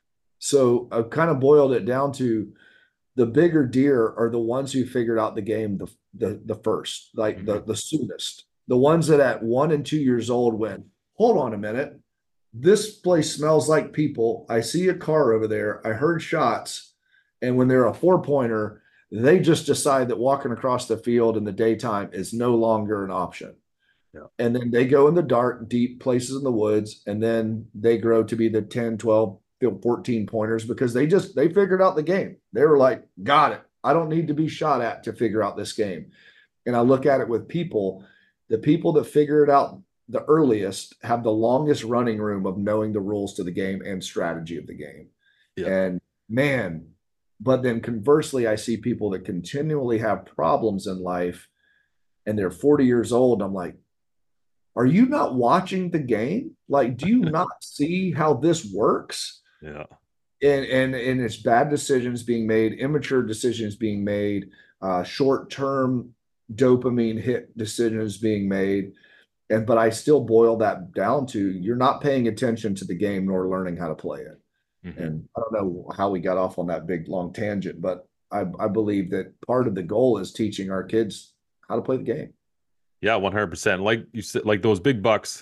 Speaker 11: So I've kind of boiled it down to the bigger deer are the ones who figured out the game the first, like the soonest. The ones that at 1 and 2 years old went, hold on a minute, this place smells like people. I see a car over there. I heard shots. And when they're a 4-pointer, they just decide that walking across the field in the daytime is no longer an option. Yeah. And then they go in the dark, deep places in the woods, and then they grow to be the 10, 12, 14 pointers because they figured out the game. They were like, got it. I don't need to be shot at to figure out this game. And I look at it with people, the people that figure it out the earliest have the longest running room of knowing the rules to the game and strategy of the game. Yeah. And man, but then conversely, I see people that continually have problems in life and they're 40 years old. I'm like, are you not watching the game? Like, do you not see how this works?
Speaker 7: Yeah.
Speaker 11: And it's bad decisions being made, immature decisions being made, short-term dopamine hit decisions being made. But I still boil that down to you're not paying attention to the game nor learning how to play it. Mm-hmm. And I don't know how we got off on that big long tangent, but I believe that part of the goal is teaching our kids how to play the game.
Speaker 7: Yeah, 100%. Like you said, like those big bucks,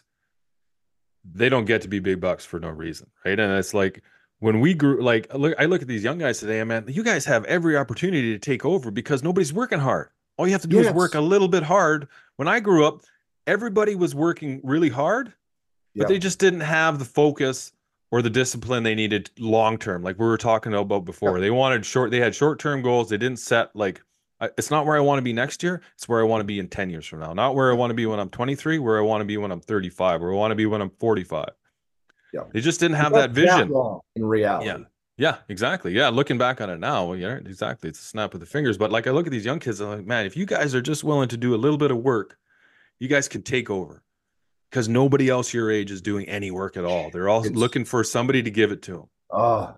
Speaker 7: they don't get to be big bucks for no reason, right? And it's like when we grew, like I look at these young guys today, man, you guys have every opportunity to take over because nobody's working hard. All you have to do is work a little bit hard. When I grew up, everybody was working really hard, but they just didn't have the focus or the discipline they needed long-term. Like we were talking about before, they had short-term goals. They didn't set like, it's not where I want to be next year. It's where I want to be in 10 years from now. Not where I want to be when I'm 23, where I want to be when I'm 35, where I want to be when I'm 45. Yeah. They just didn't have that vision.
Speaker 11: In reality.
Speaker 7: Yeah. Yeah, exactly. Yeah. Looking back on it now, yeah, exactly. It's a snap of the fingers. But like I look at these young kids, I'm like, man, if you guys are just willing to do a little bit of work, you guys can take over because nobody else your age is doing any work at all. They're all looking for somebody to give it to them.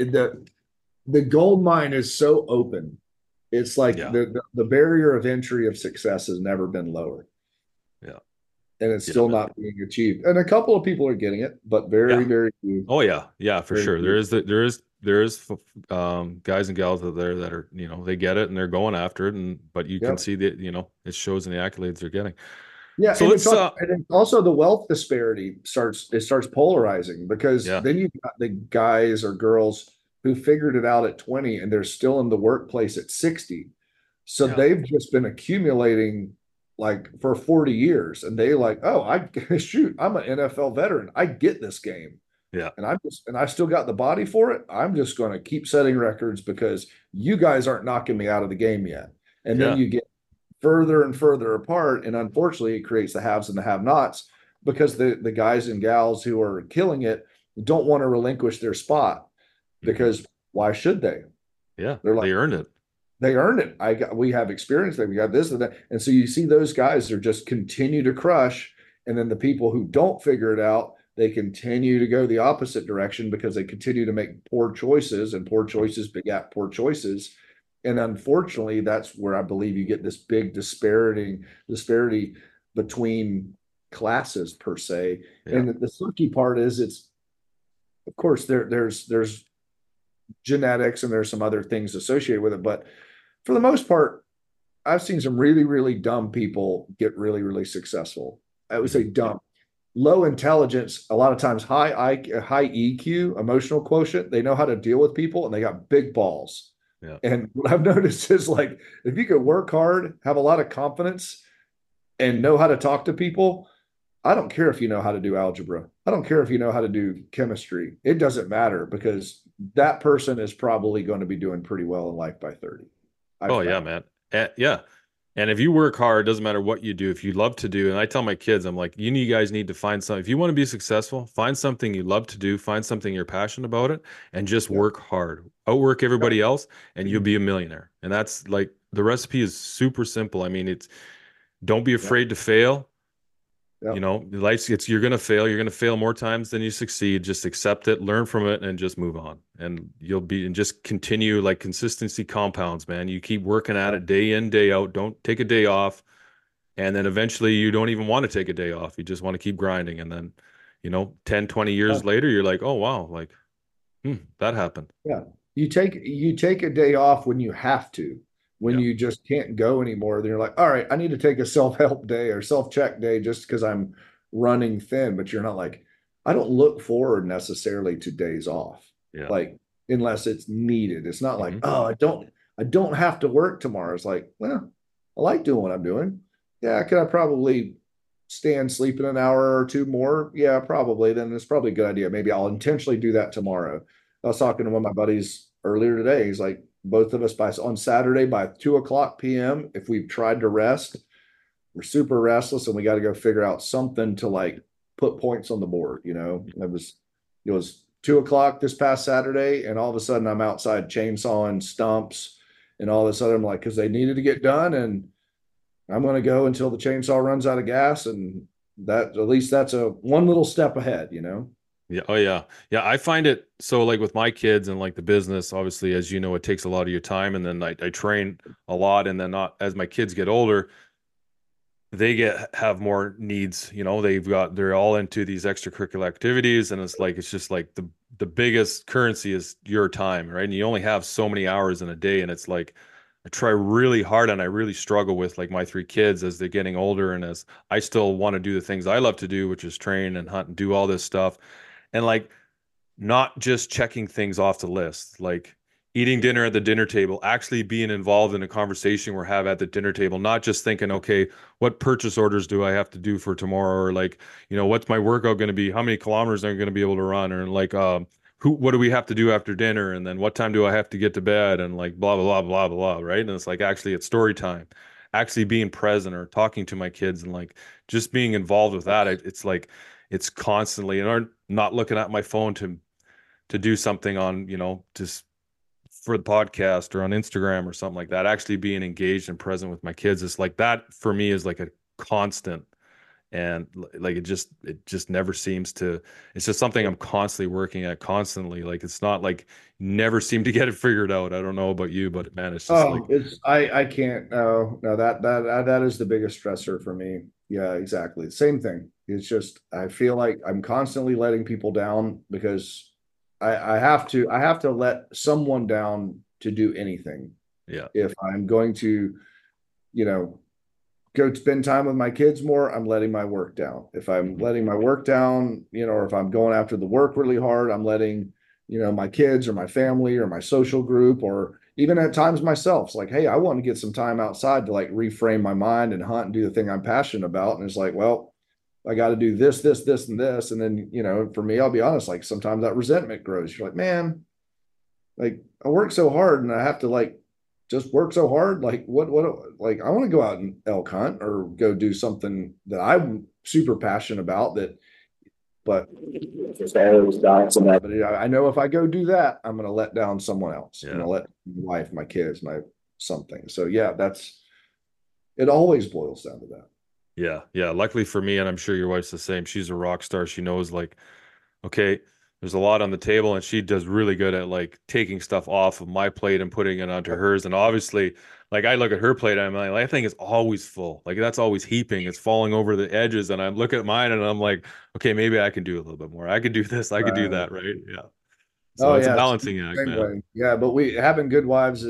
Speaker 11: The gold mine is so open. It's like the barrier of entry of success has never been lower. Yeah. And it's still not being achieved. And a couple of people are getting it, but very few.
Speaker 7: Oh yeah. Yeah, for sure. Few. There is guys and gals out there that are, they get it and they're going after it. But you can see that, it shows in the accolades they're getting.
Speaker 11: Yeah. So and also the wealth disparity starts polarizing because then you've got the guys or girls who figured it out at 20 and they're still in the workplace at 60. So they've just been accumulating like for 40 years and they like, oh, I'm an NFL veteran. I get this game.
Speaker 7: Yeah.
Speaker 11: And I still got the body for it. I'm just going to keep setting records because you guys aren't knocking me out of the game yet. And then you get further and further apart. And unfortunately it creates the haves and the have-nots because the guys and gals who are killing it don't want to relinquish their spot. Because why should they?
Speaker 7: Yeah, they earned it.
Speaker 11: They earned it. We have experience. We got this and that. And so you see those guys are just continue to crush. And then the people who don't figure it out, they continue to go the opposite direction because they continue to make poor choices and poor choices begat poor choices. And unfortunately, that's where I believe you get this big disparity between classes per se. Yeah. And the sucky part is of course, there's genetics and there's some other things associated with it. But for the most part, I've seen some really, really dumb people get really, really successful. I would say dumb. Low intelligence, a lot of times high EQ, emotional quotient. They know how to deal with people and they got big balls. Yeah. And what I've noticed is like, if you could work hard, have a lot of confidence and know how to talk to people, I don't care if you know how to do algebra. I don't care if you know how to do chemistry. It doesn't matter because that person is probably going to be doing pretty well in life by 30.
Speaker 7: Yeah, man. Yeah. And if you work hard, it doesn't matter what you do. If you love to do, and I tell my kids, I'm like, you guys need to find something. If you want to be successful, find something you love to do, find something you're passionate about it, and just work hard. Outwork everybody else, and you'll be a millionaire. And that's like the recipe is super simple. I mean, it's don't be afraid to fail.
Speaker 11: Yep.
Speaker 7: You know, you're gonna fail. You're gonna fail more times than you succeed. Just accept it, learn from it, and just move on. And just continue. Like consistency compounds, man. You keep working at it day in, day out. Don't take a day off. And then eventually you don't even want to take a day off. You just want to keep grinding. And then, 10, 20 years later, you're like, oh wow, like, that happened.
Speaker 11: Yeah. You take a day off when you have to. When you just can't go anymore, then you're like, all right, I need to take a self-help day or self-check day just because I'm running thin. But you're not like, I don't look forward necessarily to days off.
Speaker 7: Yeah.
Speaker 11: Like, unless it's needed. It's not like, oh, I don't have to work tomorrow. It's like, well, I like doing what I'm doing. Yeah, could I probably stand sleeping an hour or two more? Yeah, probably. Then it's probably a good idea. Maybe I'll intentionally do that tomorrow. I was talking to one of my buddies earlier today. He's like, both of us on Saturday by 2:00 p.m. if we've tried to rest, we're super restless and we got to go figure out something to like put points on the board. It was 2:00 this past Saturday, and all of a sudden I'm outside chainsawing stumps, and all of a sudden I'm like, because they needed to get done, and I'm going to go until the chainsaw runs out of gas, and that at least that's one little step ahead.
Speaker 7: Yeah. Oh yeah. Yeah. I find it so like with my kids and like the business, obviously, as you know, it takes a lot of your time. And then I train a lot. And then as my kids get older, they have more needs, they're all into these extracurricular activities. And it's just like the biggest currency is your time, right? And you only have so many hours in a day. And it's like, I try really hard and I really struggle with like my 3 kids as they're getting older. And as I still want to do the things I love to do, which is train and hunt and do all this stuff. And like not just checking things off the list, like eating dinner at the dinner table, actually being involved in a conversation we're having at the dinner table, not just thinking, okay, what purchase orders do I have to do for tomorrow? Or like, what's my workout going to be? How many kilometers am I going to be able to run? Or like, what do we have to do after dinner? And then what time do I have to get to bed? And like, blah, blah, blah, blah, blah. Right. And it's like, actually it's story time, actually being present or talking to my kids and like just being involved with that. It's like, it's constantly, and not looking at my phone to do something on, just for the podcast or on Instagram or something like that. Actually being engaged and present with my kids. It's like that for me is like a constant, and like it just never seems to. It's just something I'm constantly working at constantly. Like it's not like never seem to get it figured out. I don't know about you, but man, it's just
Speaker 11: I can't. No, that is the biggest stressor for me. Yeah, exactly. Same thing. It's just, I feel like I'm constantly letting people down because I have to let someone down to do anything.
Speaker 7: Yeah.
Speaker 11: If I'm going to, go spend time with my kids more, I'm letting my work down. If I'm letting my work down, or if I'm going after the work really hard, I'm letting, my kids or my family or my social group, or even at times myself. It's like, hey, I want to get some time outside to like reframe my mind and hunt and do the thing I'm passionate about. And it's like, well, I got to do this, this, this, and this. And then, for me, I'll be honest, like sometimes that resentment grows. You're like, man, like I work so hard and I have to like just work so hard. Like like I want to go out and elk hunt or go do something that I'm super passionate about but I know if I go do that, I'm going to let down someone else.
Speaker 7: Yeah.
Speaker 11: I'm going to let my wife, my kids, my something. So yeah, it always boils down to that.
Speaker 7: Yeah. Yeah. Luckily for me, and I'm sure your wife's the same, she's a rock star. She knows like, okay, there's a lot on the table, and she does really good at like taking stuff off of my plate and putting it onto hers. And obviously, like I look at her plate, I'm like, that thing is always full. Like that's always heaping. It's falling over the edges. And I look at mine and I'm like, okay, maybe I can do a little bit more. I could do this. I could do that. Right. Yeah. So it's a balancing act, man.
Speaker 11: Way. Yeah. But having good wives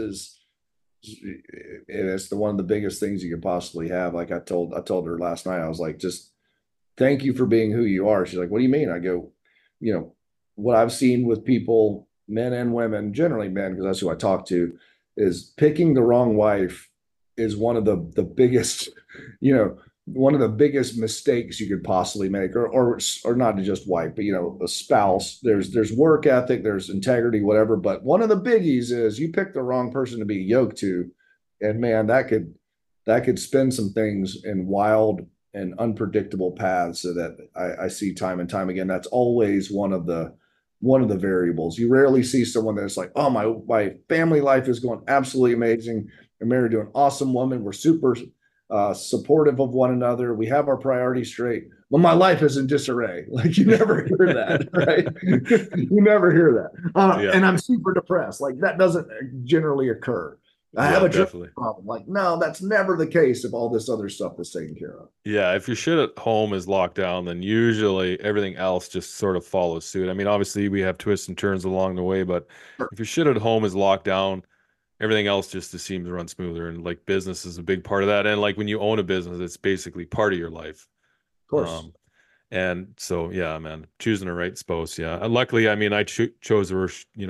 Speaker 11: it's one of the biggest things you can possibly have. Like I told her last night, I was like, just thank you for being who you are. She's like, what do you mean? I go, what I've seen with people, men and women, generally men, because that's who I talk to, is picking the wrong wife is one of the biggest, one of the biggest mistakes you could possibly make, or not just wife, but a spouse. There's work ethic, there's integrity, whatever. But one of the biggies is you pick the wrong person to be yoked to, and man, that could that could spin some things in wild and unpredictable paths. So that I see time and time again, that's always one of the variables. You rarely see someone that's like, oh, my family life is going absolutely amazing. I'm married to an awesome woman. We're super supportive of one another. We have our priorities straight. Well, my life is in disarray. Like, you never hear that, right? You never hear that. And I'm super depressed. Like, that doesn't generally occur. I have a drinking problem. Like, no, that's never the case if all this other stuff is taken care of.
Speaker 7: Yeah, if your shit at home is locked down, then usually everything else just sort of follows suit. I mean, obviously we have twists and turns along the way, but if your shit at home is locked down, everything else just seems to run smoother. And like, business is a big part of that. And like, when you own a business, it's basically part of your life.
Speaker 11: Of course.
Speaker 7: And so, yeah, man, choosing the right spouse. Yeah. And luckily, I mean, I chose her,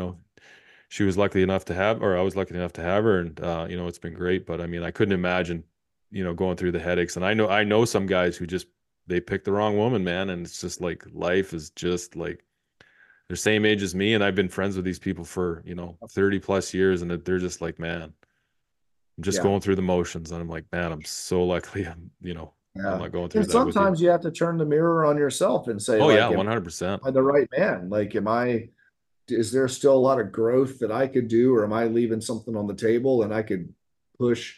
Speaker 7: she was lucky enough to have, or I was lucky enough to have her, and it's been great. But I mean, I couldn't imagine, going through the headaches. And I know some guys who they picked the wrong woman, man, and it's just like, life is just like, they're same age as me, and I've been friends with these people for 30 plus years, and they're just like, man, I'm just going through the motions, and I'm like, man, I'm so lucky. I'm not going through
Speaker 11: and
Speaker 7: that.
Speaker 11: Sometimes you have to turn the mirror on yourself and say,
Speaker 7: oh
Speaker 11: like,
Speaker 7: yeah, 100%.
Speaker 11: Am I the right man? Like, is there still a lot of growth that I could do, or am I leaving something on the table and I could push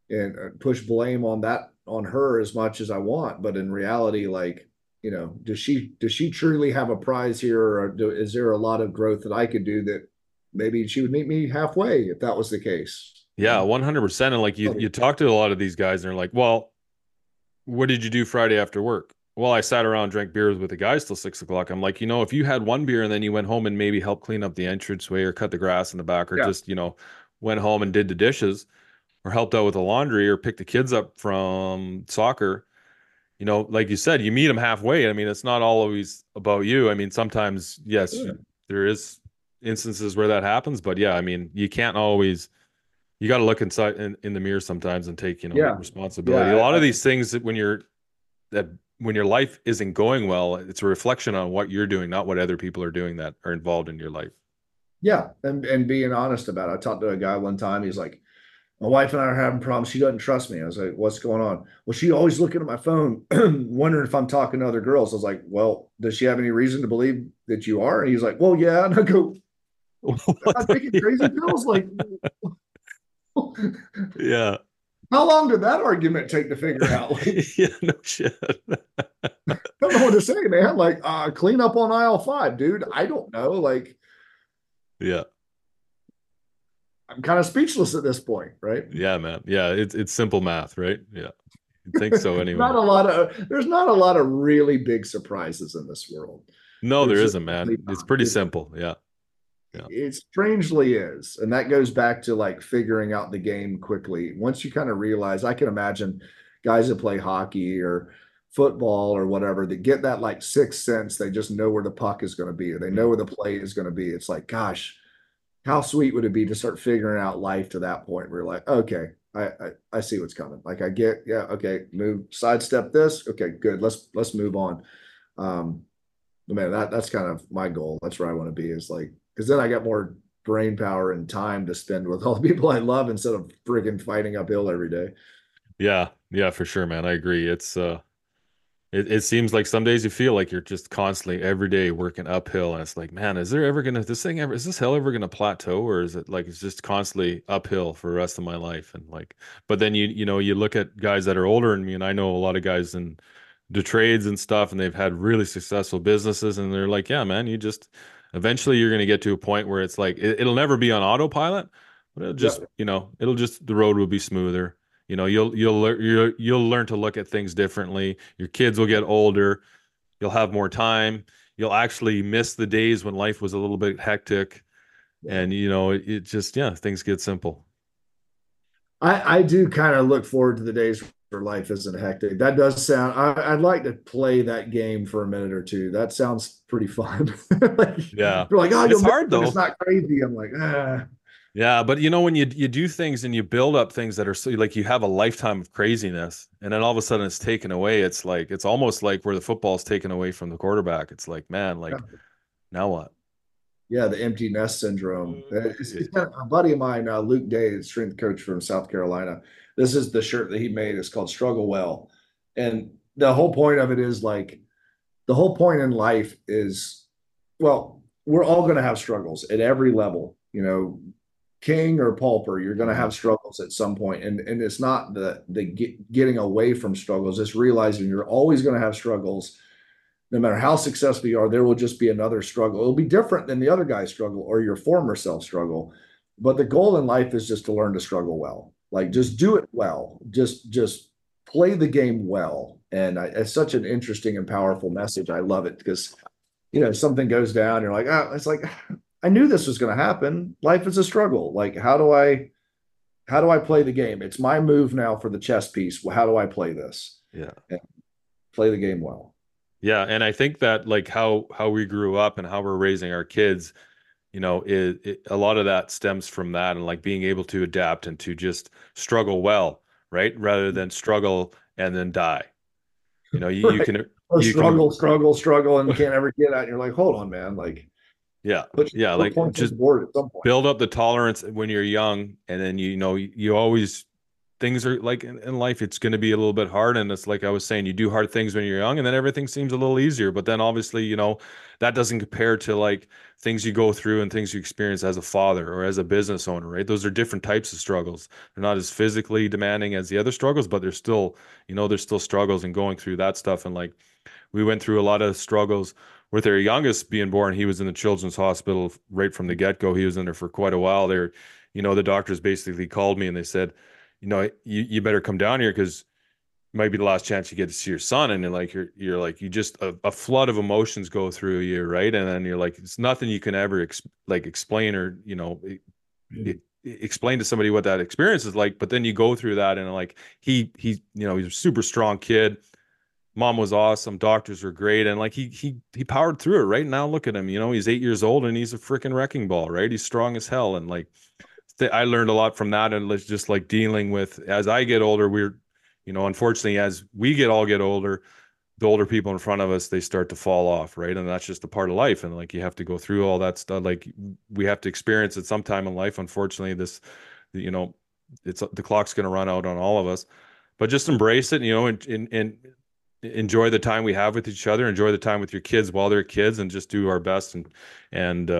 Speaker 11: blame on her as much as I want? But in reality, like, does she truly have a prize here, or is there a lot of growth that I could do that maybe she would meet me halfway if that was the case?
Speaker 7: Yeah, 100%. And like, you talk to a lot of these guys, and they're like, well, what did you do Friday after work? Well, I sat around, drank beers with the guys till 6 o'clock. I'm like, if you had one beer and then you went home and maybe helped clean up the entranceway or cut the grass in the back, or just, went home and did the dishes, or helped out with the laundry, or picked the kids up from soccer, like you said, you meet them halfway. I mean, it's not always about you. I mean, sometimes, yes, there is instances where that happens, but yeah, I mean, you can't always, you got to look inside in the mirror sometimes and take, responsibility. A lot of these things that when your life isn't going well, it's a reflection on what you're doing, not what other people are doing that are involved in your life.
Speaker 11: Yeah. And being honest about it. I talked to a guy one time. He's like, my wife and I are having problems. She doesn't trust me. I was like, what's going on? Well, she always looking at my phone, wondering if I'm talking to other girls. I was like, well, does she have any reason to believe that you are? And he's like, well, yeah. And I go, I'm thinking crazy girls. Like,
Speaker 7: yeah.
Speaker 11: How long did that argument take to figure out? Like,
Speaker 7: yeah, no shit.
Speaker 11: I don't know what to say, man. Like, clean up on aisle 5, dude. I don't know. Like,
Speaker 7: yeah.
Speaker 11: I'm kind of speechless at this point, right?
Speaker 7: Yeah, man. Yeah, it's simple math, right? Yeah. I think so anyway.
Speaker 11: There's not a lot of really big surprises in this world.
Speaker 7: No, there isn't, man. It's pretty simple. Yeah. Yeah.
Speaker 11: It strangely is. And that goes back to like figuring out the game quickly. Once you kind of realize, I can imagine guys that play hockey or football or whatever that get that like sixth sense. They just know where the puck is going to be, or they know where the play is going to be. It's like, gosh, how sweet would it be to start figuring out life to that point where you're like, okay, I see what's coming. Like, I get, yeah, okay, sidestep this. Okay, good. Let's move on. Man, that's kind of my goal. That's where I want to be, is like, because then I got more brain power and time to spend with all the people I love instead of friggin' fighting uphill every day.
Speaker 7: Yeah, for sure, man. I agree. It's it seems like some days you feel like you're just constantly every day working uphill, and it's like, man, is this hill ever gonna plateau, or is it like it's just constantly uphill for the rest of my life? And like, but then you look at guys that are older than me, and I know a lot of guys in the trades and stuff, and they've had really successful businesses, and they're like, yeah, man, eventually you're going to get to a point where it's like, it'll never be on autopilot, but it'll just, the road will be smoother. You'll learn to look at things differently. Your kids will get older. You'll have more time. You'll actually miss the days when life was a little bit hectic. And, it just, things get simple.
Speaker 11: I do kind of look forward to the days where life isn't hectic. That does sound, I'd like to play that game for a minute or two. That sounds pretty fun.
Speaker 7: Yeah.
Speaker 11: You're like, oh,
Speaker 7: it's hard though.
Speaker 11: It's not crazy. I'm like, ah.
Speaker 7: Yeah, but when you do things and you build up things that are so, like, you have a lifetime of craziness, and then all of a sudden it's taken away. It's like, it's almost like where the football is taken away from the quarterback. It's like, man, like, now what?
Speaker 11: Yeah, the empty nest syndrome. It's kind of, a buddy of mine, Luke Day, strength coach from South Carolina. This is the shirt that he made. It's called Struggle Well. And the whole point of it is like, the whole point in life is, well, we're all going to have struggles at every level, you know, king or pauper, you're going to have struggles at some point. And it's not the getting away from struggles. It's realizing you're always going to have struggles. No matter how successful you are, there will just be another struggle. It'll be different than the other guy's struggle or your former self struggle. But the goal in life is just to learn to struggle well. Like, just do it well. Just play the game well. And it's such an interesting and powerful message. I love it because, you know, something goes down, you're like, oh, it's like, I knew this was going to happen. Life is a struggle. Like, how do I play the game? It's my move now for the chess piece. Well, how do I play this?
Speaker 7: Yeah.
Speaker 11: And play the game well.
Speaker 7: Yeah, and I think that like how we grew up and how we're raising our kids, you know, a lot of that stems from that, and like being able to adapt and to just struggle well, right? Rather than struggle and then die. You know, you
Speaker 11: Right.
Speaker 7: can
Speaker 11: Or
Speaker 7: you
Speaker 11: struggle, and you can't ever get out. And you're like, hold on, man. Like,
Speaker 7: like
Speaker 11: points
Speaker 7: just
Speaker 11: on the board at some point.
Speaker 7: build up the tolerance when you're young, and then you know you always, things are like in life, it's going to be a little bit hard, and it's like I was saying, you do hard things when you're young, and then everything seems a little easier. But then obviously, you know, that doesn't compare to like things you go through and things you experience as a father or as a business owner, right? Those are different types of struggles. They're not as physically demanding as the other struggles, but they're still, you know, there's still struggles and going through that stuff. And like we went through a lot of struggles with our youngest being born. He was in the children's hospital right from the get-go. He was in there for quite a while there. You know, the doctors basically called me and they said, you know, you better come down here because it might be the last chance you get to see your son. And like you're like, you just a flood of emotions go through you, right? And then you're like, it's nothing you can ever explain or, you know, explain to somebody what that experience is like. But then you go through that, and like he you know, he's a super strong kid. Mom was awesome. Doctors were great. And like he powered through it. Right now, look at him, you know, he's 8 years old and he's a freaking wrecking ball, right? He's strong as hell. And like, I learned a lot from that, and it's just like dealing with, as I get older, we're, you know, unfortunately, as we all get older, the older people in front of us, they start to fall off, right? And that's just a part of life, and like you have to go through all that stuff. Like we have to experience it sometime in life. Unfortunately, this, you know, it's the clock's going to run out on all of us, but just embrace it, you know, and enjoy the time we have with each other, enjoy the time with your kids while they're kids, and just do our best and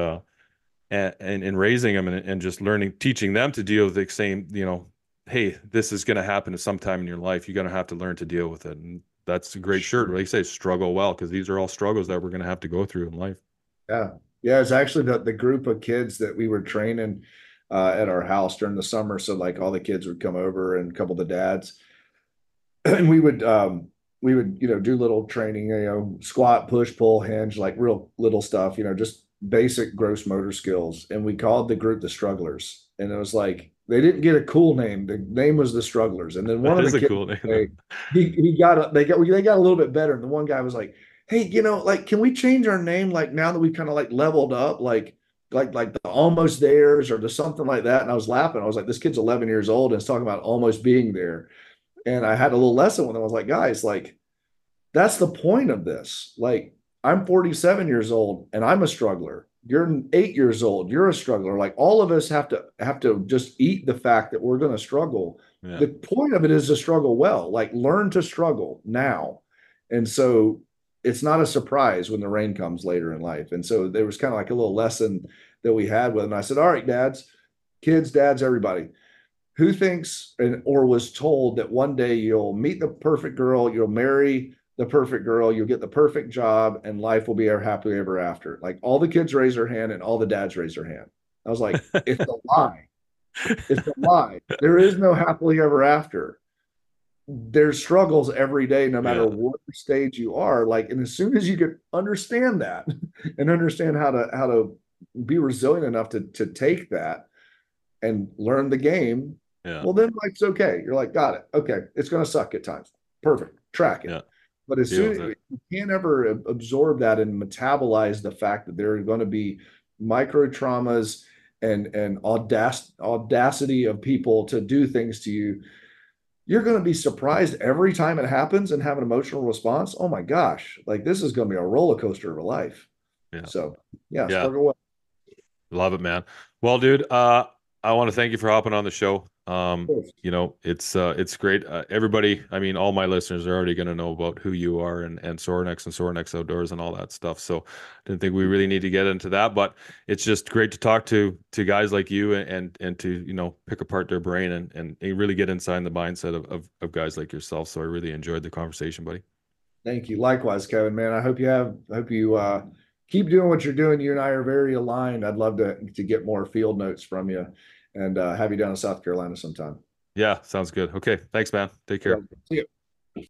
Speaker 7: raising them and just learning, teaching them to deal with the same, you know, hey, this is going to happen at some time in your life. You're going to have to learn to deal with it. And that's a great shirt. Like you say, struggle well, because these are all struggles that we're going to have to go through in life.
Speaker 11: Yeah. Yeah. It's actually the group of kids that we were training at our house during the summer. So like all the kids would come over and a couple of the dads, and we would, you know, do little training, you know, squat, push, pull, hinge, like real little stuff, you know, just basic gross motor skills. And we called the group the Strugglers. And it was like, they didn't get a cool name. The name was the Strugglers. And then one of the kids, cool name. They got a little bit better. And the one guy was like, hey, you know, like, can we change our name? Like now that we've kind of like leveled up, like the Almost Theirs or the something like that. And I was laughing. I was like, this kid's 11 years old and it's talking about almost being there. And I had a little lesson with him. I was like, guys, like, that's the point of this. Like, I'm 47 years old and I'm a struggler. You're 8 years old. You're a struggler. Like, all of us have to just eat the fact that we're going to struggle. Yeah. The point of it is to struggle well, like learn to struggle now. And so it's not a surprise when the rain comes later in life. And so there was kind of like a little lesson that we had with him. I said, all right, kids, dads, everybody, who thinks or was told that one day you'll meet the perfect girl, you'll marry the perfect girl, you'll get the perfect job, and life will be happily ever after? Like, all the kids raise their hand and all the dads raise their hand. I was like, it's a lie. It's a lie. There is no happily ever after. There's struggles every day, no matter what stage you are. Like, and as soon as you can understand that and understand how to be resilient enough to take that and learn the game, well, then life's okay. You're like, got it. Okay, it's going to suck at times. Perfect. Track it. Yeah. But as soon as you can't ever absorb that and metabolize the fact that there are going to be micro traumas and audacity of people to do things to you, you're going to be surprised every time it happens and have an emotional response. Oh my gosh, like, this is going to be a roller coaster of a life. Yeah. So struggle well.
Speaker 7: Love it, man. Well, dude, I want to thank you for hopping on the show. It's great. Everybody, I mean, all my listeners are already going to know about who you are and Sorinex and Sorinex Outdoors and all that stuff. So I didn't think we really need to get into that, but it's just great to talk to guys like you and to, pick apart their brain and really get inside the mindset of guys like yourself. So I really enjoyed the conversation, buddy.
Speaker 11: Thank you. Likewise, Kevin, man. I hope you keep doing what you're doing. You and I are very aligned. I'd love to get more field notes from you and have you down in South Carolina sometime.
Speaker 7: Yeah, sounds good. Okay. Thanks, man. Take care.
Speaker 11: See you.